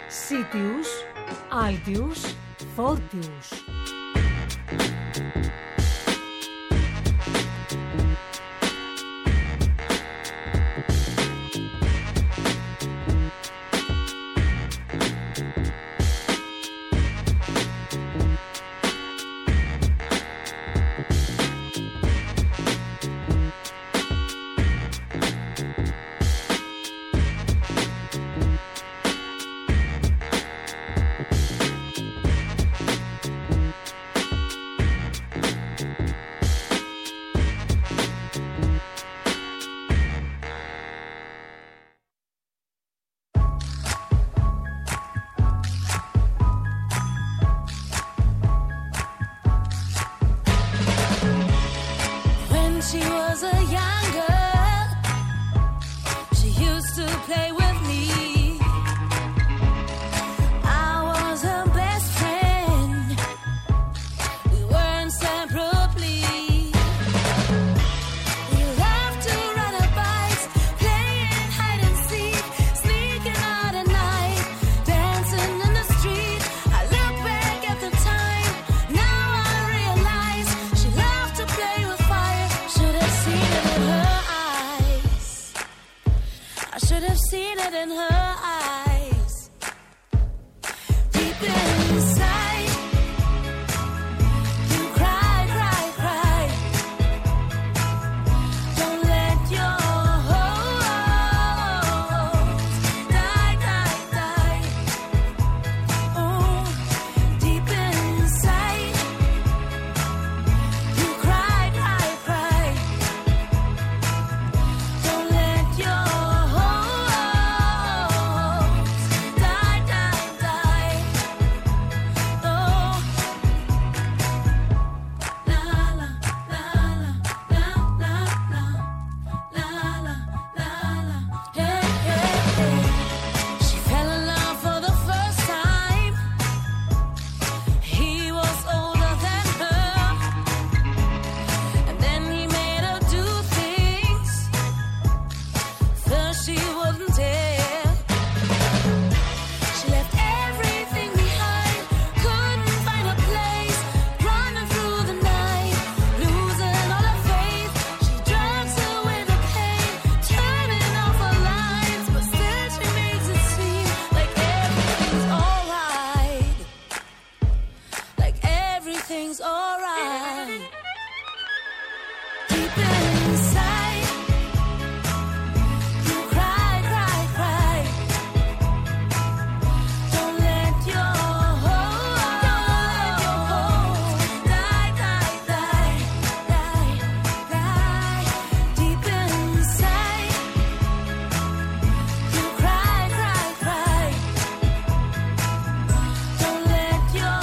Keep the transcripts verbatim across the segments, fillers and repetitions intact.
Sitius, Altius, Fortius. She was a young girl. She used to play with me. I was her best friend. We were inseparably. We loved to ride our bikes, playing hide and seek, sneaking out at night, dancing in the street. I look back at the time. Now I realize she loved to play with fire. Should have seen it in her eyes. I should have seen it in her eyes. Deep inside, you cry, cry, cry. Don't let your hopes die, die, die. Oh, deep inside, you cry, cry, cry. Don't let your hopes die, die, die. Oh, la la la la la la la la la la. Hey, hey, hey. She fell in love for the first time. He was older than her, and then he made her do things first she wouldn't tell. She left everything behind, couldn't find a place, running through the night, losing all her faith. She drugs away the pain, turning off her lights, but still she makes it seem like everything's alright, like everything's alright. Deep inside, you cry, cry, cry. Don't let your hopes die, die, die, die, die. Deep inside, you cry, cry, cry. Don't let your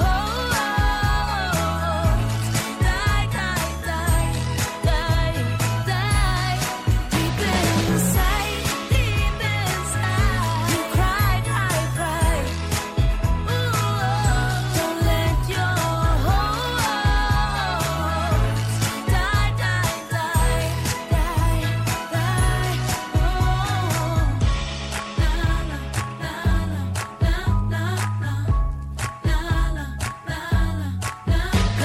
hopes die, die, die, die, die. Deep inside, deep inside, you cry, cry, cry. Ooh, don't let your hopes die, die, die, die, die. Oh, la la la la la la la la la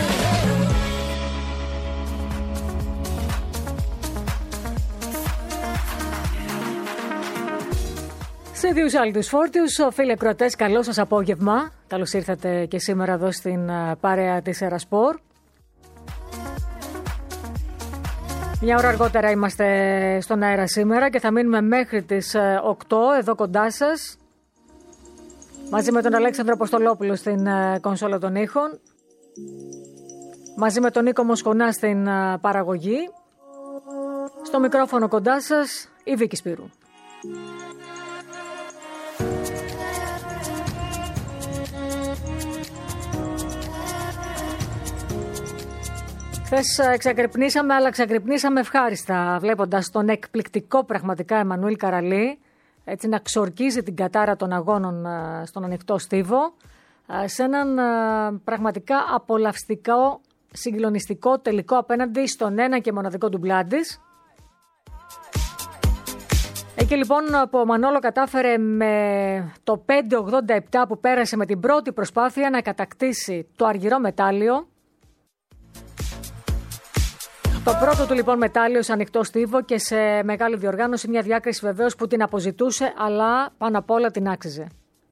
Σε δύο άλλους φόρτιους, φίλοι ακροατές, καλό σας απόγευμα. Καλώς ήρθατε και σήμερα εδώ στην α, παρέα της Ερασπορ. Μια ώρα αργότερα είμαστε στον αέρα σήμερα και θα μείνουμε μέχρι τις οκτώ εδώ κοντά σας, μαζί με τον Αλέξανδρο Αποστολόπουλο στην α, κονσόλα των ήχων, μαζί με τον Νίκο Μοσχονά στην α, παραγωγή. Στο μικρόφωνο κοντά σας η Βίκη Σπύρου. Χθες ξακρυπνήσαμε, αλλά ξακρυπνήσαμε ευχάριστα, βλέποντας τον εκπληκτικό πραγματικά Εμμανουήλ Καραλή, έτσι να ξορκίζει την κατάρα των αγώνων στον ανοιχτό στίβο, σε έναν πραγματικά απολαυστικό, συγκλονιστικό τελικό απέναντι στον ένα και μοναδικό ντουμπλάντης. Και λοιπόν που ο Μανόλο κατάφερε με το πέντε ογδόντα επτά που πέρασε με την πρώτη προσπάθεια να κατακτήσει το αργυρό μετάλλιο. Το πρώτο του λοιπόν μετάλλιο σε ανοιχτό στίβο και σε μεγάλη διοργάνωση, μια διάκριση βεβαίως που την αποζητούσε, αλλά πάνω απ' όλα την άξιζε.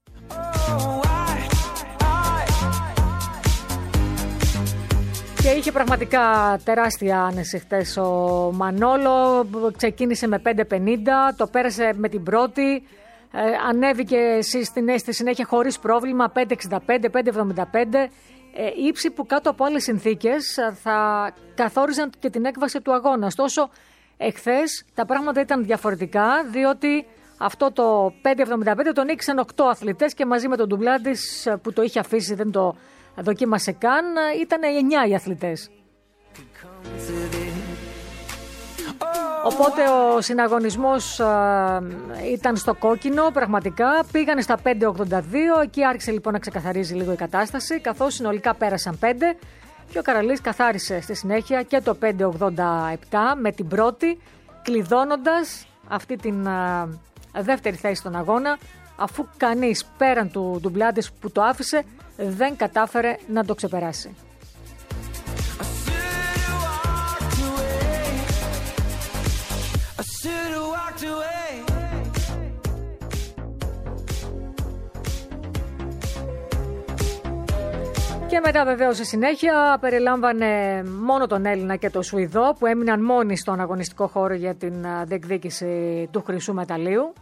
Και είχε πραγματικά τεράστια άνεση χτες ο Μανόλο, ξεκίνησε με πέντε πενήντα, το πέρασε με την πρώτη, ε, ανέβηκε στη συνέχεια χωρίς πρόβλημα πέντε εξήντα πέντε, πέντε εβδομήντα πέντε, ε, ύψη που κάτω από άλλες συνθήκες θα καθόριζαν και την έκβαση του αγώνα. Ωστόσο, εχθές τα πράγματα ήταν διαφορετικά, διότι αυτό το πέντε εβδομήντα πέντε τον νίκησαν οκτώ αθλητές και μαζί με τον ντουμπλάντης που το είχε αφήσει, δεν το δοκίμασε καν, ήταν εννιά οι αθλητές. Οπότε ο συναγωνισμός α, ήταν στο κόκκινο, πραγματικά πήγανε στα πέντε ογδόντα δύο, εκεί άρχισε λοιπόν να ξεκαθαρίζει λίγο η κατάσταση, καθώς συνολικά πέρασαν πέντε και ο Καραλής καθάρισε στη συνέχεια και το πέντε ογδόντα επτά με την πρώτη, κλειδώνοντας αυτή την α, δεύτερη θέση στον αγώνα, αφού κανείς πέραν του ντουμπλάντης που το άφησε δεν κατάφερε να το ξεπεράσει. Και μετά βεβαίως στη συνέχεια περιλάμβανε μόνο τον Έλληνα και τον Σουηδό που έμειναν μόνοι στον αγωνιστικό χώρο για την διεκδίκηση του χρυσού μεταλλίου.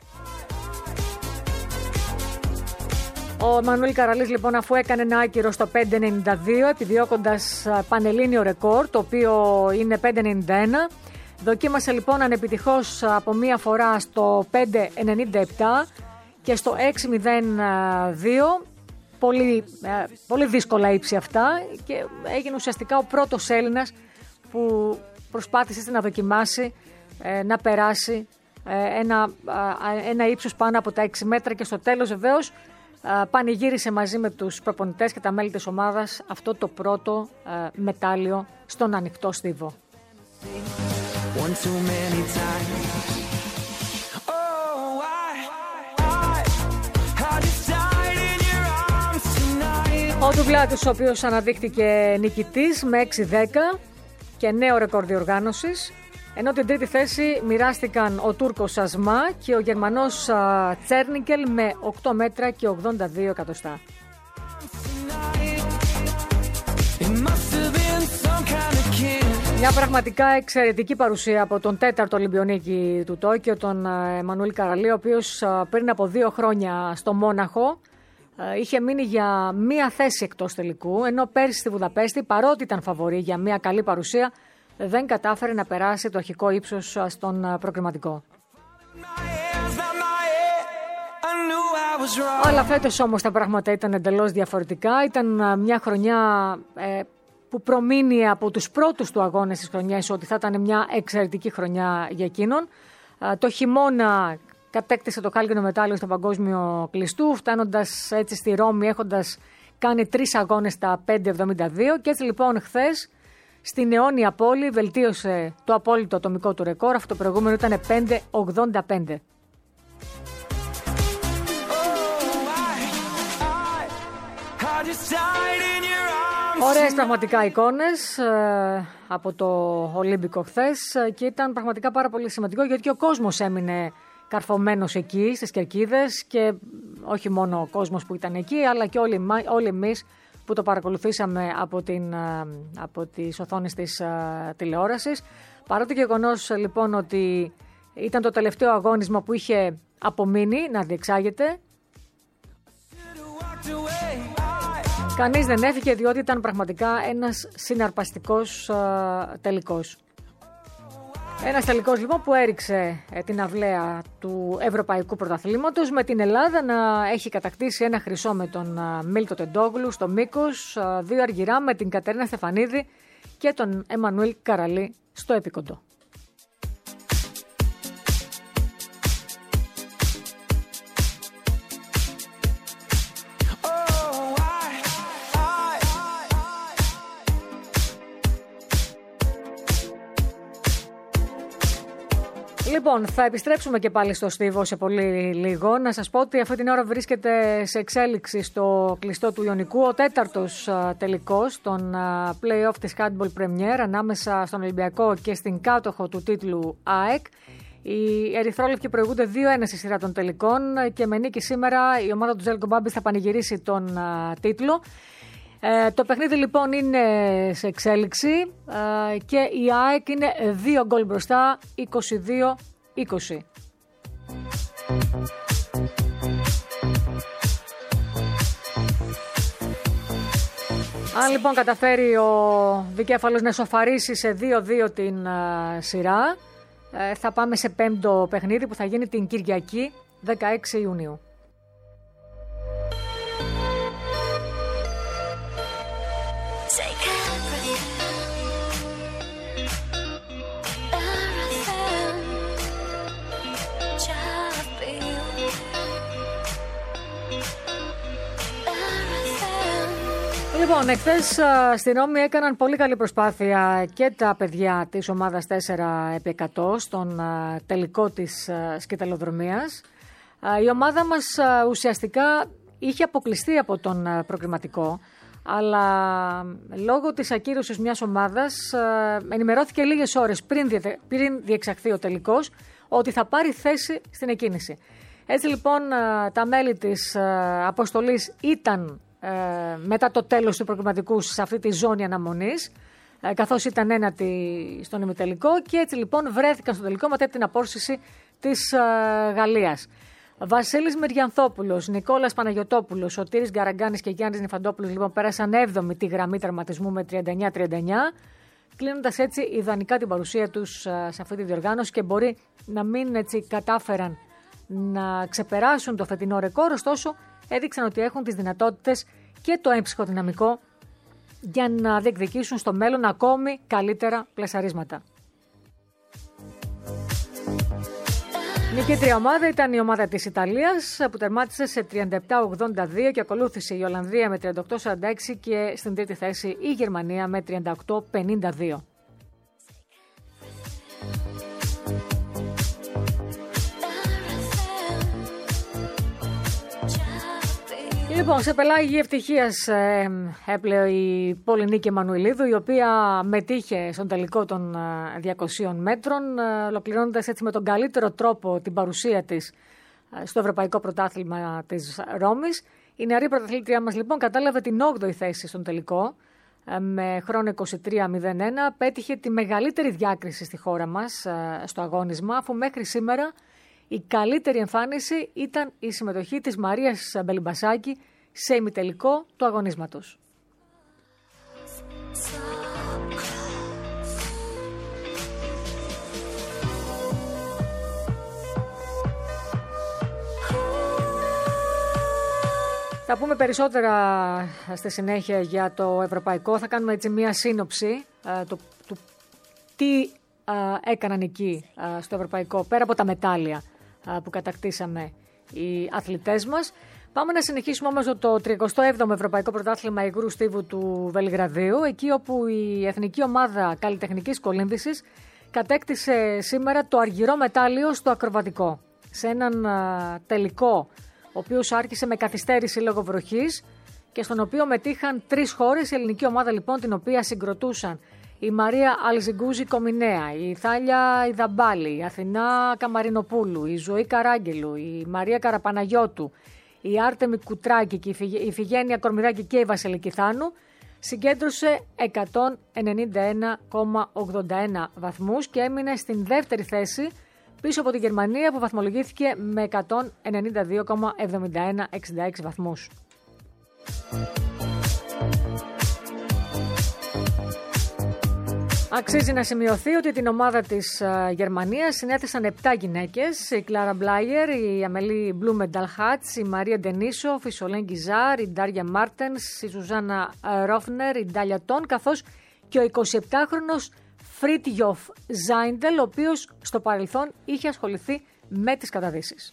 Ο Μανουήλ Καραλής λοιπόν, αφού έκανε ένα άκυρο στο πέντε ενενήντα δύο επιδιώκοντας πανελλήνιο ρεκόρ, το οποίο είναι πέντε ενενήντα ένα, δοκίμασε λοιπόν ανεπιτυχώς από μία φορά στο πέντε ενενήντα επτά και στο έξι μηδέν δύο, πολύ, πολύ δύσκολα ύψη αυτά, και έγινε ουσιαστικά ο πρώτος Έλληνας που προσπάθησε να δοκιμάσει να περάσει ένα, ένα ύψος πάνω από τα έξι μέτρα, και στο τέλος βεβαίως πανηγύρισε μαζί με τους προπονητές και τα μέλη της ομάδας αυτό το πρώτο uh, μετάλλιο στον ανοιχτό στίβο. Ο ντουμπλάτης, ο οποίος αναδείχθηκε νικητής με έξι δέκα και νέο ρεκόρ διοργάνωσης, ενώ την τρίτη θέση μοιράστηκαν ο Τούρκος Ασμά και ο Γερμανός Τσέρνικελ με οκτώ μέτρα και ογδόντα δύο εκατοστά. Μια πραγματικά εξαιρετική παρουσία από τον τέταρτο Ολυμπιονίκη του Τόκιο, τον Μανουήλ Καραλή, ο οποίος πριν από δύο χρόνια στο Μόναχο είχε μείνει για μία θέση εκτός τελικού, ενώ πέρσι στη Βουδαπέστη, παρότι ήταν φαβορί για μία καλή παρουσία, δεν κατάφερε να περάσει το αρχικό ύψος στον προκριματικό. Αλλά φέτος όμως τα πράγματα ήταν εντελώς διαφορετικά. Ήταν μια χρονιά ε, που προμείνει από τους πρώτους του αγώνες της χρονιάς ότι θα ήταν μια εξαιρετική χρονιά για εκείνον. Ε, το χειμώνα κατέκτησε το χάλκινο μετάλλιο στο παγκόσμιο κλειστού, φτάνοντας έτσι στη Ρώμη έχοντας κάνει τρεις αγώνες στα πέντε εβδομήντα δύο, και έτσι λοιπόν χθες στην αιώνια πόλη βελτίωσε το απόλυτο ατομικό του ρεκόρ. Αυτό το προηγούμενο ήταν πέντε ογδόντα πέντε. Ωραίες πραγματικά εικόνες ε, από το Ολύμπικο χθες, και ήταν πραγματικά πάρα πολύ σημαντικό γιατί ο κόσμος έμεινε καρφωμένος εκεί στις κερκίδες, και όχι μόνο ο κόσμος που ήταν εκεί, αλλά και όλοι, όλοι εμείς που το παρακολουθήσαμε από, την, από τις οθόνες της uh, τηλεόρασης. Παρά το γεγονός λοιπόν ότι ήταν το τελευταίο αγώνισμα που είχε απομείνει να διεξάγεται, κανείς δεν έφυγε, διότι ήταν πραγματικά ένας συναρπαστικός uh, τελικός. Ένας τελικός λοιπόν που έριξε ε, την αυλαία του Ευρωπαϊκού Πρωταθλήματος, με την Ελλάδα να έχει κατακτήσει ένα χρυσό με τον uh, Μίλτο Τεντόγλου στο μήκος, uh, δύο αργυρά με την Κατερίνα Στεφανίδη και τον Εμμανουήλ Καραλή στο επίκοντο. Λοιπόν, θα επιστρέψουμε και πάλι στο Στίβο σε πολύ λίγο. Να σας πω ότι αυτή την ώρα βρίσκεται σε εξέλιξη στο κλειστό του Ιωνικού ο τέταρτος τελικός των play-off της Handball Premier ανάμεσα στον Ολυμπιακό και στην κάτοχο του τίτλου ΑΕΚ. Οι ερυθρόλευκοι προηγούνται δύο ένα στη σειρά των τελικών και με νίκη σήμερα η ομάδα του Ζέλκο Μπάμπης θα πανηγυρίσει τον α, τίτλο. Ε, το παιχνίδι λοιπόν είναι σε εξέλιξη ε, και η ΑΕΚ είναι δύο γκολ μπροστά, είκοσι δύο είκοσι. Αν λοιπόν καταφέρει ο δικέφαλος να σοφαρίσει σε δύο δύο την ε, σειρά, ε, θα πάμε σε πέμπτο παιχνίδι που θα γίνει την Κυριακή δεκαέξι Ιουνίου. Λοιπόν, εχθές στη Ρώμη έκαναν πολύ καλή προσπάθεια και τα παιδιά της ομάδας τέσσερα επί εκατό στον τελικό της σκυταλοδρομίας. Η ομάδα μας ουσιαστικά είχε αποκλειστεί από τον προκριματικό, αλλά λόγω της ακύρωσης μιας ομάδας ενημερώθηκε λίγες ώρες πριν, διε, πριν διεξαχθεί ο τελικός ότι θα πάρει θέση στην εκκίνηση. Έτσι λοιπόν τα μέλη της αποστολής ήταν ε, μετά το τέλος του προκριματικού σε αυτή τη ζώνη αναμονής, ε, καθώς ήταν ένατη στον ημιτελικό, και έτσι λοιπόν βρέθηκαν στο τελικό μετά την απόρριση της ε, Γαλλίας. Βασίλης Μυριανθόπουλος, Νικόλας Παναγιωτόπουλος, Σωτήρης Γκαραγκάνης και Γιάννης Νιφαντόπουλος λοιπόν πέρασαν έβδομη τη γραμμή τερματισμού με τριάντα εννιά τριάντα εννιά, κλείνοντας έτσι ιδανικά την παρουσία τους σε αυτή τη διοργάνωση, και μπορεί να μην έτσι κατάφεραν να ξεπεράσουν το φετινό ρεκόρ, ωστόσο έδειξαν ότι έχουν τις δυνατότητες και το έμψυχο δυναμικό για να διεκδικήσουν στο μέλλον ακόμη καλύτερα πλεσαρίσματα. Νικήτρια ομάδα ήταν η ομάδα της Ιταλίας που τερμάτισε σε τριάντα επτά ογδόντα δύο και ακολούθησε η Ολλανδία με τριάντα οκτώ σαράντα έξι και στην τρίτη θέση η Γερμανία με τριάντα οκτώ πενήντα δύο. Λοιπόν, σε πελάγη ευτυχίας ε, έπλεε η Πολυνίκη Εμμανουηλίδου, η οποία μετήχε στον τελικό των ε, διακοσίων μέτρων, ε, ολοκληρώνοντας έτσι με τον καλύτερο τρόπο την παρουσία της ε, στο Ευρωπαϊκό Πρωτάθλημα της Ρώμης. Η νεαρή πρωταθλήτριά μας λοιπόν κατάλαβε την όγδοη θέση στον τελικό ε, με χρόνο είκοσι τρία μηδέν ένα. Πέτυχε τη μεγαλύτερη διάκριση στη χώρα μας ε, στο αγώνισμα, αφού μέχρι σήμερα η καλύτερη εμφάνιση ήταν η συμμετοχή της Μαρίας Μπελιμπασάκη σε ημιτελικό του αγωνίσματος. Θα πούμε περισσότερα στη συνέχεια για το ευρωπαϊκό. Θα κάνουμε έτσι μία σύνοψη ε, το, του τι ε, έκαναν εκεί ε, στο ευρωπαϊκό, πέρα από τα μετάλλια που κατακτήσαμε οι αθλητές μας. Πάμε να συνεχίσουμε όμως το τριγοστό έβδομο Ευρωπαϊκό Πρωτάθλημα Υγρού Στίβου του Βελιγραδίου, εκεί όπου η Εθνική Ομάδα Καλλιτεχνικής Κολύμβησης κατέκτησε σήμερα το αργυρό μετάλλιο στο ακροβατικό, σε έναν α, τελικό, ο οποίος άρχισε με καθυστέρηση λόγω βροχής και στον οποίο μετήχαν τρεις χώρες. Η ελληνική ομάδα λοιπόν, την οποία συγκροτούσαν η Μαρία Αλζιγκούζη Κομινέα, η Θάλια Ιδαμπάλη, η Αθηνά Καμαρινοπούλου, η Ζωή Καράγγελου, η Μαρία Καραπαναγιώτου, η Άρτεμη Κουτράκη και η Φιγένεια Κορμιδάκη και η Βασιλική Θάνου, συγκέντρωσε εκατόν ενενήντα ένα κόμμα ογδόντα ένα βαθμούς και έμεινε στην δεύτερη θέση πίσω από τη Γερμανία, που βαθμολογήθηκε με εκατόν ενενήντα δύο κόμμα εβδομήντα ένα εξήντα έξι βαθμούς. Αξίζει να σημειωθεί ότι την ομάδα της uh, Γερμανίας συνέθεσαν επτά γυναίκες: η Κλάρα Μπλάιερ, η Αμελή Μπλούμενταλχάτς, η Μαρία Ντενίσοφ, η Σολέν Γκιζάρ, η Ντάρια Μάρτενς, η Σουζάνα Ρόφνερ, η Ντάλια Τόν, καθώς και ο εικοσιεπτάχρονος Φρίτιοφ Ζάιντελ, ο οποίος στο παρελθόν είχε ασχοληθεί με τις καταδύσεις.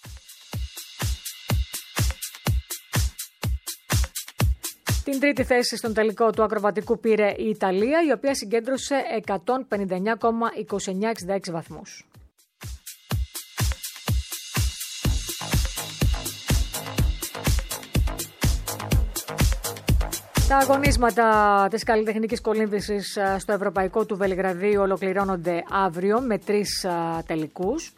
Την τρίτη θέση στον τελικό του ακροβατικού πήρε η Ιταλία, η οποία συγκέντρωσε εκατόν πενήντα εννιά κόμμα είκοσι εννιά εξήντα έξι βαθμούς. Τα αγωνίσματα της καλλιτεχνικής κολύμβησης στο Ευρωπαϊκό του Βελιγραδίου ολοκληρώνονται αύριο με τρεις τελικούς.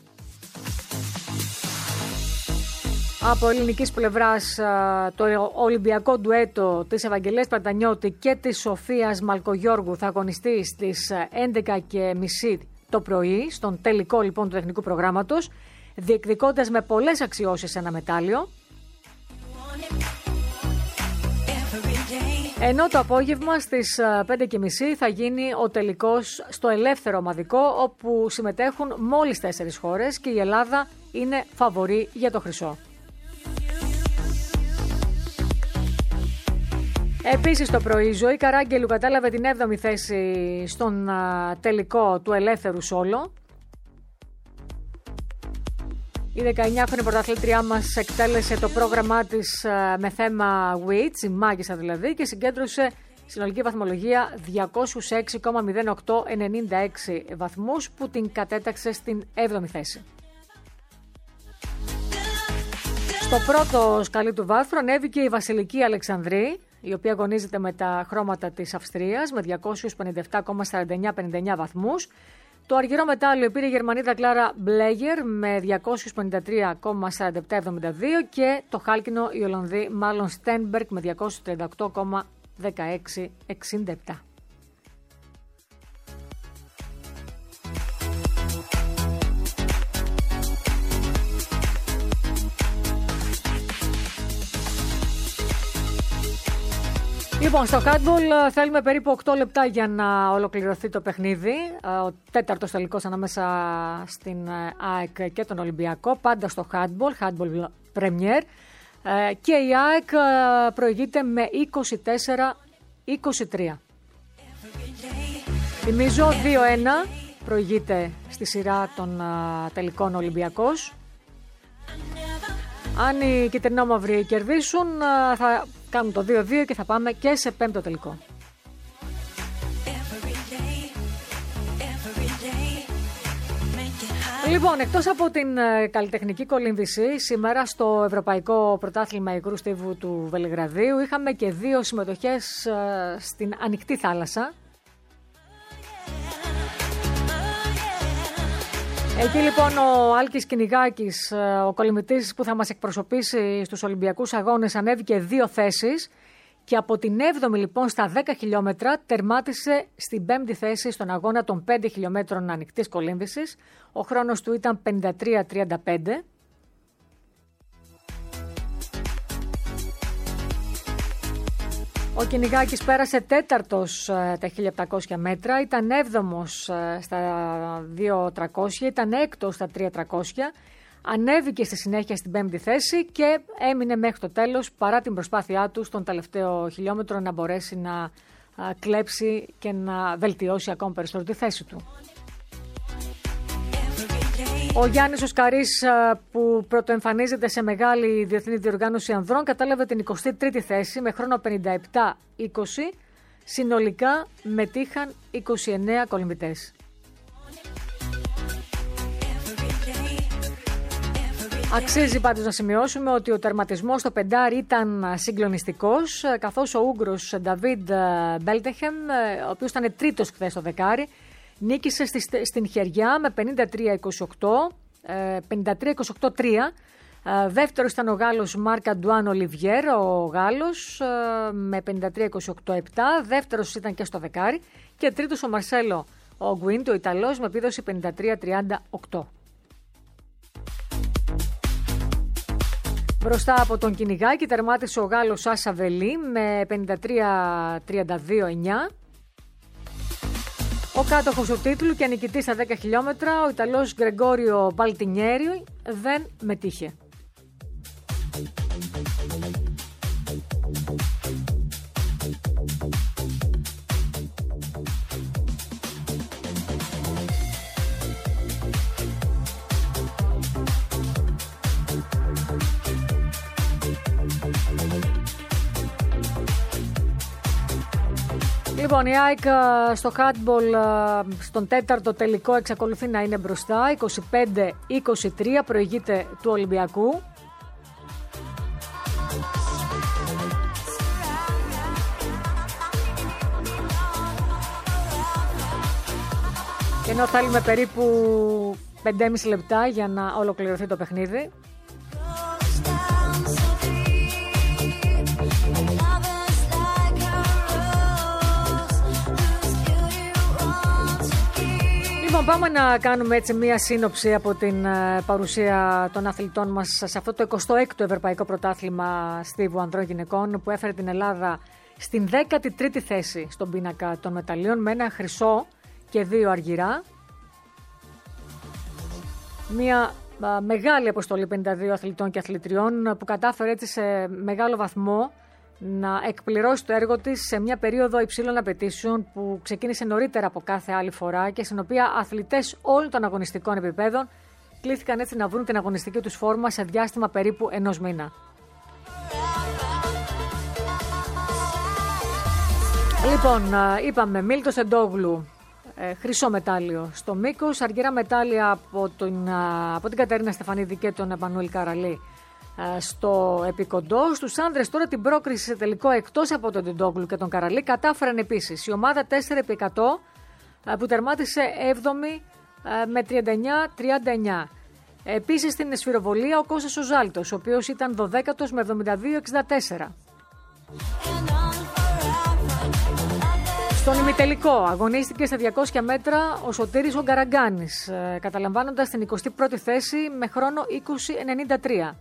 Από ελληνικής πλευράς το Ολυμπιακό ντουέτο της Ευαγγελίας Πρατανιώτη και της Σοφίας Μαλκογιώργου θα αγωνιστεί στις έντεκα και μισή το πρωί, στον τελικό λοιπόν του τεχνικού προγράμματος, διεκδικώντας με πολλές αξιώσεις ένα μετάλλιο. Ενώ το απόγευμα στις πέντε και μισή θα γίνει ο τελικός στο ελεύθερο ομαδικό, όπου συμμετέχουν μόλις τέσσερις χώρες και η Ελλάδα είναι φαβορί για το χρυσό. Επίσης το πρωί η Ζωή Καράγγελου κατάλαβε την έβδομη θέση στον τελικό του ελεύθερου σόλο. Η δεκαεννιάχρονη πρωταθλήτριά μας εκτέλεσε το πρόγραμμά της με θέμα Wits, η μάγισσα δηλαδή, και συγκέντρωσε συνολική βαθμολογία διακόσιους έξι κόμμα μηδέν οκτώ ενενήντα έξι βαθμούς, που την κατέταξε στην έβδομη θέση. Στο πρώτο σκαλί του βάθρου ανέβηκε η Βασιλική Αλεξανδρή, η οποία αγωνίζεται με τα χρώματα της Αυστρίας με διακόσιους πενήντα επτά κόμμα σαράντα εννιά πενήντα εννιά βαθμούς. Το αργυρό μετάλλιο πήρε η Γερμανίδα Κλάρα Μπλέγερ με διακόσιους πενήντα τρία κόμμα σαράντα επτά εβδομήντα δύο και το χάλκινο η Ολλανδή Μάλλον Στένμπεργκ με διακόσιους τριάντα οκτώ κόμμα δεκαέξι εξήντα επτά. Λοιπόν, στο handball θέλουμε περίπου οκτώ λεπτά για να ολοκληρωθεί το παιχνίδι. Ο τέταρτος τελικός ανάμεσα στην ΑΕΚ και τον Ολυμπιακό, πάντα στο handball, handball Premier. Και η ΑΕΚ προηγείται με είκοσι τέσσερα είκοσι τρία. Θυμίζω δύο ένα προηγείται στη σειρά των τελικών Ολυμπιακός. Αν οι κυτρινόμαυροι κερδίσουν θα κάνουν το δύο δύο και θα πάμε και σε πέμπτο τελικό. Λοιπόν, εκτός από την καλλιτεχνική κολύμβηση, σήμερα στο Ευρωπαϊκό Πρωτάθλημα Υγρού Στίβου του Βελιγραδίου είχαμε και δύο συμμετοχές στην ανοιχτή θάλασσα. Εκεί λοιπόν ο Άλκης Κυνηγάκης, ο κολυμβητής που θα μας εκπροσωπήσει στους Ολυμπιακούς Αγώνες, ανέβηκε δύο θέσεις και από την έβδομη λοιπόν στα δέκα χιλιόμετρα τερμάτισε στην πέμπτη θέση στον αγώνα των πέντε χιλιόμετρων ανοιχτής κολύμβησης. Ο χρόνος του ήταν πενήντα τρία τριάντα πέντε. Ο Κυνηγάκης πέρασε τέταρτος τα χίλια επτακόσια μέτρα, ήταν έβδομος στα δύο χιλιάδες τριακόσια, ήταν έκτος στα τρία χιλιάδες τριακόσια, ανέβηκε στη συνέχεια στην πέμπτη θέση και έμεινε μέχρι το τέλος, παρά την προσπάθειά του στον τελευταίο χιλιόμετρο να μπορέσει να κλέψει και να βελτιώσει ακόμα περισσότερο τη θέση του. Ο Γιάννης Οσκαρής, που πρωτοεμφανίζεται σε μεγάλη διεθνή διοργάνωση ανδρών, κατάλαβε την εικοστή τρίτη θέση με χρόνο πενήντα επτά είκοσι. Συνολικά μετήχαν είκοσι εννέα κολυμβητές. Αξίζει πάντως να σημειώσουμε ότι ο τερματισμός στο πεντάρι ήταν συγκλονιστικός, καθώς ο Ούγγρος Νταβίντ Μπέλτεχεμ, ο οποίος ήταν τρίτος χθες στο δεκάρι, νίκησε στη, στην Χεριά με πενήντα τρία είκοσι οκτώ, πενήντα τρία είκοσι οκτώ τρία. Δεύτερος ήταν ο Γάλλος Μάρκ Αντουάν Ολιβιέρ, ο Γάλλος, με πενήντα τρία είκοσι οκτώ επτά. Δεύτερος ήταν και στο δεκάρι. Και τρίτος ο Μαρσέλο ο Γκουίντ, ο Ιταλός, με επίδοση πενήντα τρία τριάντα οκτώ. Μπροστά από τον Κυνηγάκη τερμάτισε ο Γάλλος Άσα Βελή με πενήντα τρία τριάντα δύο εννιά. Ο κάτοχος του τίτλου και νικητής στα δέκα χιλιόμετρα, ο Ιταλός Γκρεγκόριο Μπαλτινιέρι, δεν μετήχε. Λοιπόν, η ΑΕΚ στο handball στον τέταρτο τελικό εξακολουθεί να είναι μπροστά, είκοσι πέντε είκοσι τρία, προηγείται του Ολυμπιακού. Ενώ θέλουμε περίπου πέντε και μισό λεπτά για να ολοκληρωθεί το παιχνίδι. Λοιπόν, πάμε να κάνουμε έτσι μία σύνοψη από την παρουσία των αθλητών μας σε αυτό το εικοστό έκτο Ευρωπαϊκό Πρωτάθλημα στίβου ανδρών γυναικών που έφερε την Ελλάδα στην δέκατη τρίτη θέση στον πίνακα των μεταλλίων με ένα χρυσό και δύο αργυρά. Μία α, μεγάλη αποστολή πενήντα δύο αθλητών και αθλητριών που κατάφερε έτσι σε μεγάλο βαθμό να εκπληρώσει το έργο της σε μια περίοδο υψηλών απαιτήσεων που ξεκίνησε νωρίτερα από κάθε άλλη φορά και στην οποία αθλητές όλων των αγωνιστικών επιπέδων κλήθηκαν έτσι να βρουν την αγωνιστική τους φόρμα σε διάστημα περίπου ενός μήνα. Λοιπόν, είπαμε Μίλτος Εντόγλου, χρυσό μετάλλιο στο μήκος, αργυρά μετάλλια από την, από την Κατερίνα Στεφανίδη και τον Εμμανουήλ Καραλή στο επικοντό. Στους άνδρες τώρα την πρόκριση σε τελικό εκτός από τον Εντόγλου και τον Καραλή κατάφεραν επίσης η ομάδα τέσσερα επί εκατό που τερμάτισε έβδομη με τριάντα εννιά τριάντα εννιά. Επίσης στην σφυροβολία ο Κώστας ο Ζάλτος, ο οποίος ήταν δωδέκατος με εβδομήντα δύο εξήντα τέσσερα. Στον ημιτελικό αγωνίστηκε στα διακόσια μέτρα ο Σωτήρης ο Γκαραγκάνης, ε, καταλαμβάνοντας την εικοστή πρώτη θέση με χρόνο είκοσι ενενήντα τρία.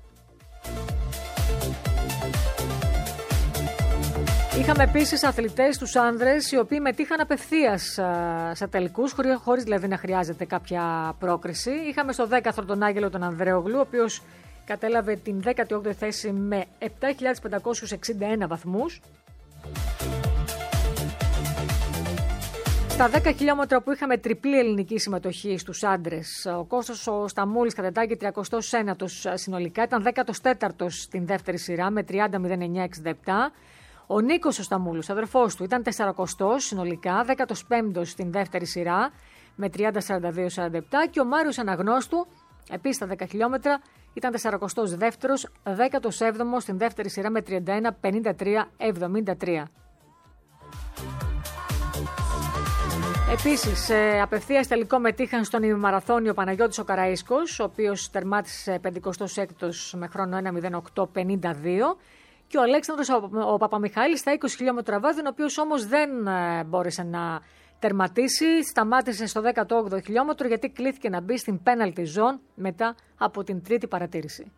Είχαμε επίσης αθλητές τους άνδρες οι οποίοι μετήχαν απευθείας ε, σε τελικούς, χωρίς δηλαδή να χρειάζεται κάποια πρόκριση. Είχαμε στο δέκαθρο τον Άγγελο τον Ανδρέογλου, ο οποίος κατέλαβε την δέκατη όγδοη θέση με επτά χιλιάδες πεντακόσιους εξήντα ένα βαθμούς. Στα δέκα χιλιόμετρα που είχαμε τριπλή ελληνική συμμετοχή στους άντρες, ο Κώστας ο Σταμούλης κατατάγει τριακοστός ένατος συνολικά, ήταν δέκατος τέταρτος στην δεύτερη σειρά με τριάντα μηδέν εννιά εξήντα επτά. Ο Νίκος ο Σταμούλης, αδερφός του, ήταν τεσσαρακοστός συνολικά, δέκατος πέμπτος στην δεύτερη σειρά με τριάντα σαράντα δύο σαράντα επτά και ο Μάριος Αναγνώστου, επίσης στα δέκα χιλιόμετρα, ήταν τεσσαρακοστός δεύτερος, δέκατος έβδομος στην δεύτερη σειρά με τριάντα ένα πενήντα τρία εβδομήντα τρία. Επίσης, απευθείας τελικό μετήχαν στον ημιμαραθώνιο ο Παναγιώτης ο Καραΐσκος, ο οποίος τερμάτισε πενηκοστός έκτος με χρόνο ένα μηδέν οκτώ πενήντα δύο, και ο Αλέξανδρος ο Παπαμιχαήλης στα είκοσι χιλιόμετρα βάδιν, ο οποίος όμως δεν μπόρεσε να τερματίσει, σταμάτησε στο δέκατο όγδοο χιλιόμετρο γιατί κλήθηκε να μπει στην penalty zone μετά από την τρίτη παρατήρηση.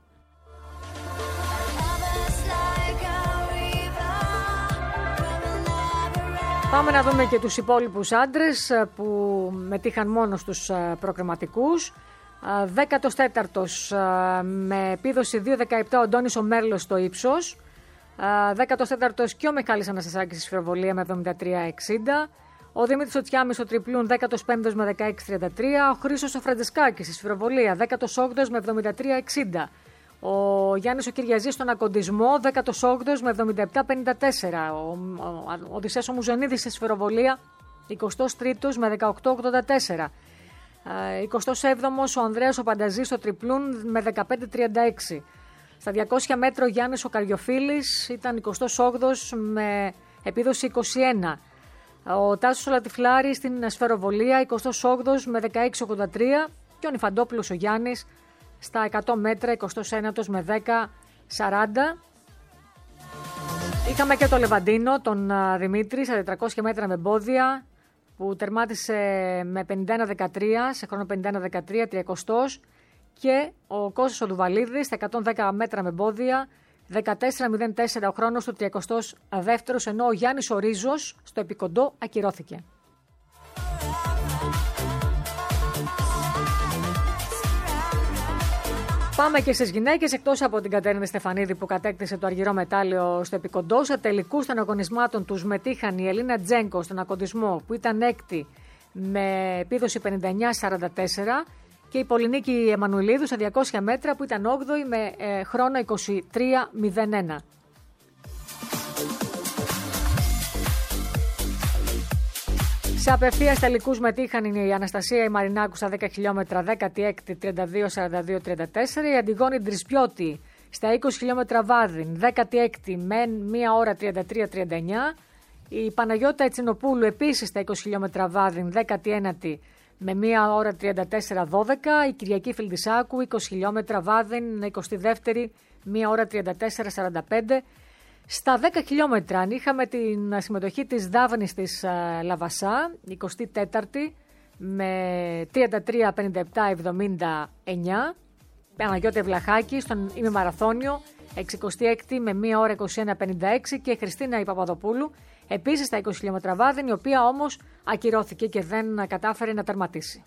Πάμε να δούμε και τους υπόλοιπους άντρες που μετήχαν μόνο στους προκριματικούς. δέκατος τέταρτος με επίδοση δύο δεκαεπτά ο Αντώνης ο Μέρλος στο ύψος. δέκατος τέταρτος και ο Μιχάλης Αναστασάκης στη σφυροβολία με εβδομήντα τρία εξήντα. Ο Δημήτρης ο Τσιάμις στο τριπλούν δέκατος πέμπτος με δεκαέξι τριάντα τρία. Ο Χρήστος ο Φραντζεσκάκης στη σφυροβολία δέκατος όγδοος με εβδομήντα τρία εξήντα. Ο Γιάννης ο Κυριαζής στον ακοντισμό δέκατος όγδοος με εβδομήντα επτά πενήντα τέσσερα. Ο, ο, ο Οδυσσέας ο Μουζονίδης στη σφυροβολία εικοστός τρίτος με δεκαοκτώ ογδόντα τέσσερα. εικοστός έβδομος ο Ανδρέας ο Πανταζής στο τριπλούν με δεκαπέντε τριάντα έξι. Στα διακόσια μέτρα ο Γιάννης ο Καριοφίλης ήταν εικοστός όγδοος με επίδοση είκοσι ένα. Ο Τάσος ο Λατιφλάρης στην σφαιροβολία εικοστός όγδοος με δεκαέξι ογδόντα τρία και ο Νιφαντόπουλος ο Γιάννης στα εκατό μέτρα εικοστός ένατος με δέκα σαράντα. Είχαμε και το Λεβαντίνο, τον Δημήτρη, στα τετρακόσια μέτρα με μπόδια που τερμάτισε με πενήντα ένα δεκατρία, σε χρόνο πενήντα ένα δεκατρία, τριακοστός, και ο Κώστας ο Δουβαλίδης στα εκατόν δέκα μέτρα με μπόδια, δεκατέσσερα μηδέν τέσσερα ο χρόνος του, τριακοστός δεύτερος, ενώ ο Γιάννης ο Ρίζος στο επικοντό ακυρώθηκε. Πάμε και στις γυναίκες, εκτός από την Κατερίνα Στεφανίδη που κατέκτησε το αργυρό μετάλλιο στο επικοντό. Σε τελικούς των αγωνισμάτων τους μετήχαν η Ελίνα Τζένκο στον ακοντισμό που ήταν έκτη με επίδοση πενήντα εννιά σαράντα τέσσερα και η Πολυνίκη Εμμανουηλίδου στα διακόσια μέτρα που ήταν όγδοη με ε, χρόνο είκοσι τρία μηδέν ένα. Σε απευθείας τελικούς μετήχαν η Αναστασία η Μαρινάκου στα δέκα χιλιόμετρα δέκατη έκτη τριάντα δύο σαράντα δύο τριάντα τέσσερα, η Αντιγόνη Ντρισπιώτη στα είκοσι χιλιόμετρα βάδιν δέκατη έκτη με μία ώρα τριάντα τρία τριάντα εννιά, η Παναγιώτα Ετσινοπούλου επίσης στα είκοσι χιλιόμετρα βάδιν δέκατη ένατη με μία ώρα τριάντα τέσσερα δώδεκα. Η Κυριακή Φιλντισάκου, είκοσι χιλιόμετρα Βάδεν, εικοστή δεύτερη, μία ώρα τριάντα τέσσερα σαράντα πέντε. Στα δέκα χιλιόμετρα είχαμε την συμμετοχή της Δάβνης της Λαβασά, εικοστή τέταρτη, με τριάντα τρία πενήντα επτά εβδομήντα εννιά. Παναγιώτη Ευλαχάκη στον ημιμαραθώνιο, εξηκοστή έκτη με μία ώρα είκοσι ένα πενήντα έξι, και Χριστίνα η Παπαδοπούλου επίσης στα είκοσι χιλιόμετρα Βάδεν, η οποία όμως ακυρώθηκε και δεν κατάφερε να τερματίσει.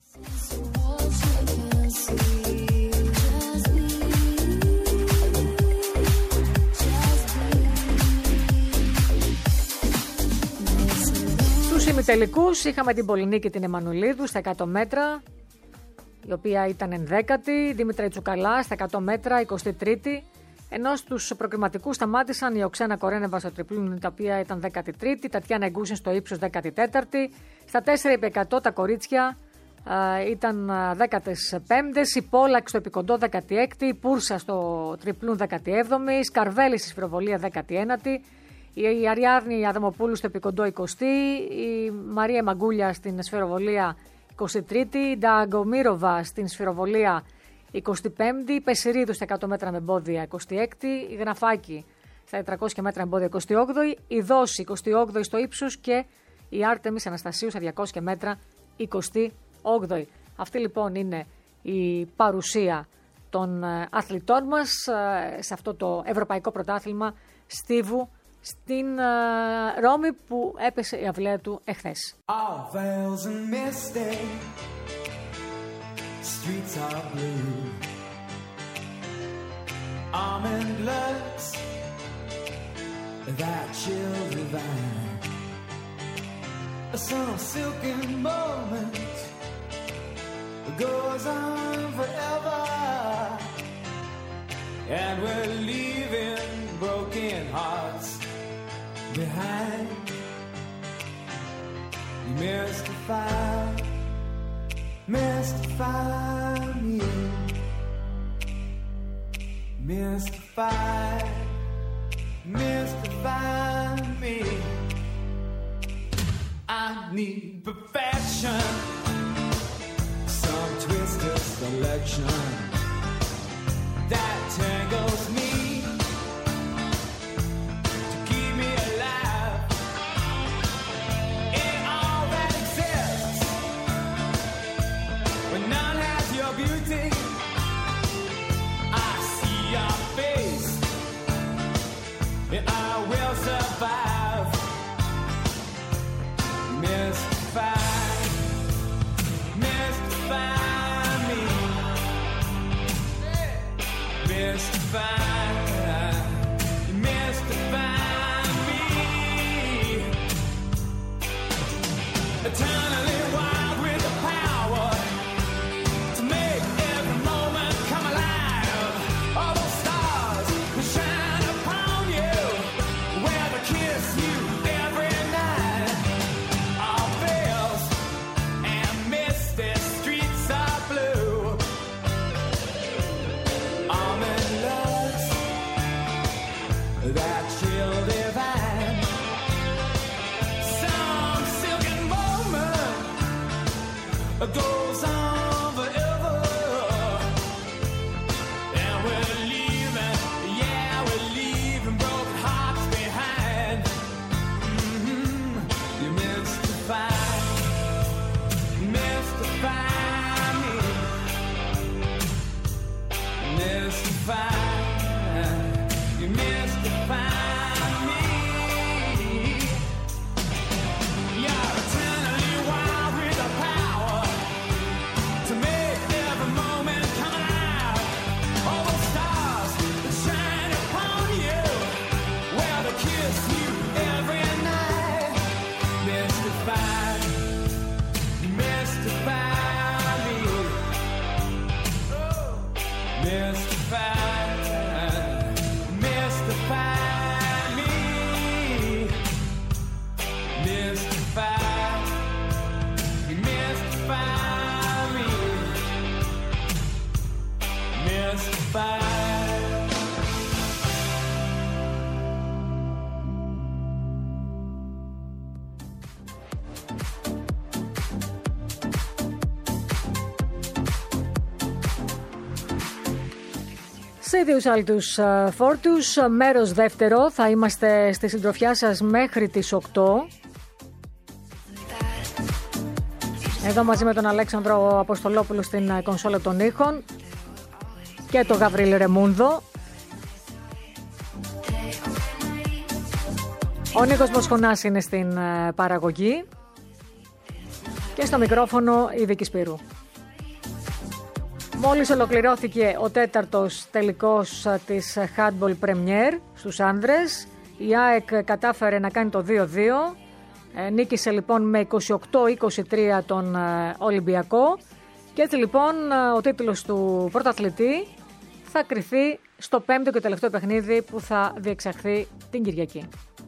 Στους ημιτελικούς είχαμε την Πολυνίκη και την Εμμανουλίδου στα εκατό μέτρα, η οποία ήταν ενδέκατη, Δήμητρα Ιτσουκαλά στα εκατό μέτρα, εικοστή τρίτη, ενώ στους προκριματικούς σταμάτησαν η Οξένα Κορένεβα στο τριπλούν, τα οποία ήταν δέκατη τρίτη, Τατιάνα Εγκούσιν στο ύψος δέκατη τέταρτη, στα τέσσερα επί εκατό τα κορίτσια α, ήταν δέκατες πέμπτες, η Πόλαξ στο επικοντό δέκατη έκτη, η Πούρσα στο τριπλούν δέκατη έβδομη, η Σκαρβέλη στη σφυροβολία δέκατη ένατη, η Αριάδνη Αδαμοπούλου στο επικοντό εικοστή, η Μαρία Μαγκούλια στην σφυροβολία εικοστή τρίτη, η Νταγκομίροβα στην σφυροβολία εικοστή πέμπτη, η Πεσηρίδου στα εκατό μέτρα με εμπόδια εικοστή έκτη, η Γναφάκη στα τετρακόσια μέτρα με εμπόδια εικοστή όγδοη, η Δόση εικοστή όγδοη στο ύψος και η Άρτεμις Αναστασίου στα διακόσια μέτρα εικοστή όγδοη. Αυτή λοιπόν είναι η παρουσία των αθλητών μας σε αυτό το ευρωπαϊκό πρωτάθλημα στίβου στην uh, Ρώμη, που έπεσε η αυλαία του εχθές. Behind you, mystify, mystify me, mystify, mystify me. I need perfection, some twisted selection that tangles me. Goes on forever, and we're leaving, yeah, we're leaving broken hearts behind. Mm-hmm. You mystify, mystify me, mystify, you mystify me. You're eternally wild with the power to make every moment come alive. All the stars that shine upon you, well, they kiss you every night. Mystify, mystify me. Oh, mystify, mystify me. Mystify, mystify me. Mystify. Σε ίδιους άλλους φόρτους, μέρος δεύτερο, θα είμαστε στη συντροφιά σας μέχρι τις οκτώ. Εδώ μαζί με τον Αλέξανδρο Αποστολόπουλο στην κονσόλα των ήχων και τον Γαβρίλ Ρεμούνδο. Ο Νίκος Μποσχονάς είναι στην παραγωγή και στο μικρόφωνο η Βίκη Σπύρου. Μόλις ολοκληρώθηκε ο τέταρτος τελικός της Handball Premier στους άνδρες. Η ΑΕΚ κατάφερε να κάνει το δύο δύο. Νίκησε λοιπόν με είκοσι οκτώ είκοσι τρία τον Ολυμπιακό. Και έτσι λοιπόν ο τίτλος του πρωταθλητή θα κριθεί στο πέμπτο και τελευταίο παιχνίδι που θα διεξαχθεί την Κυριακή.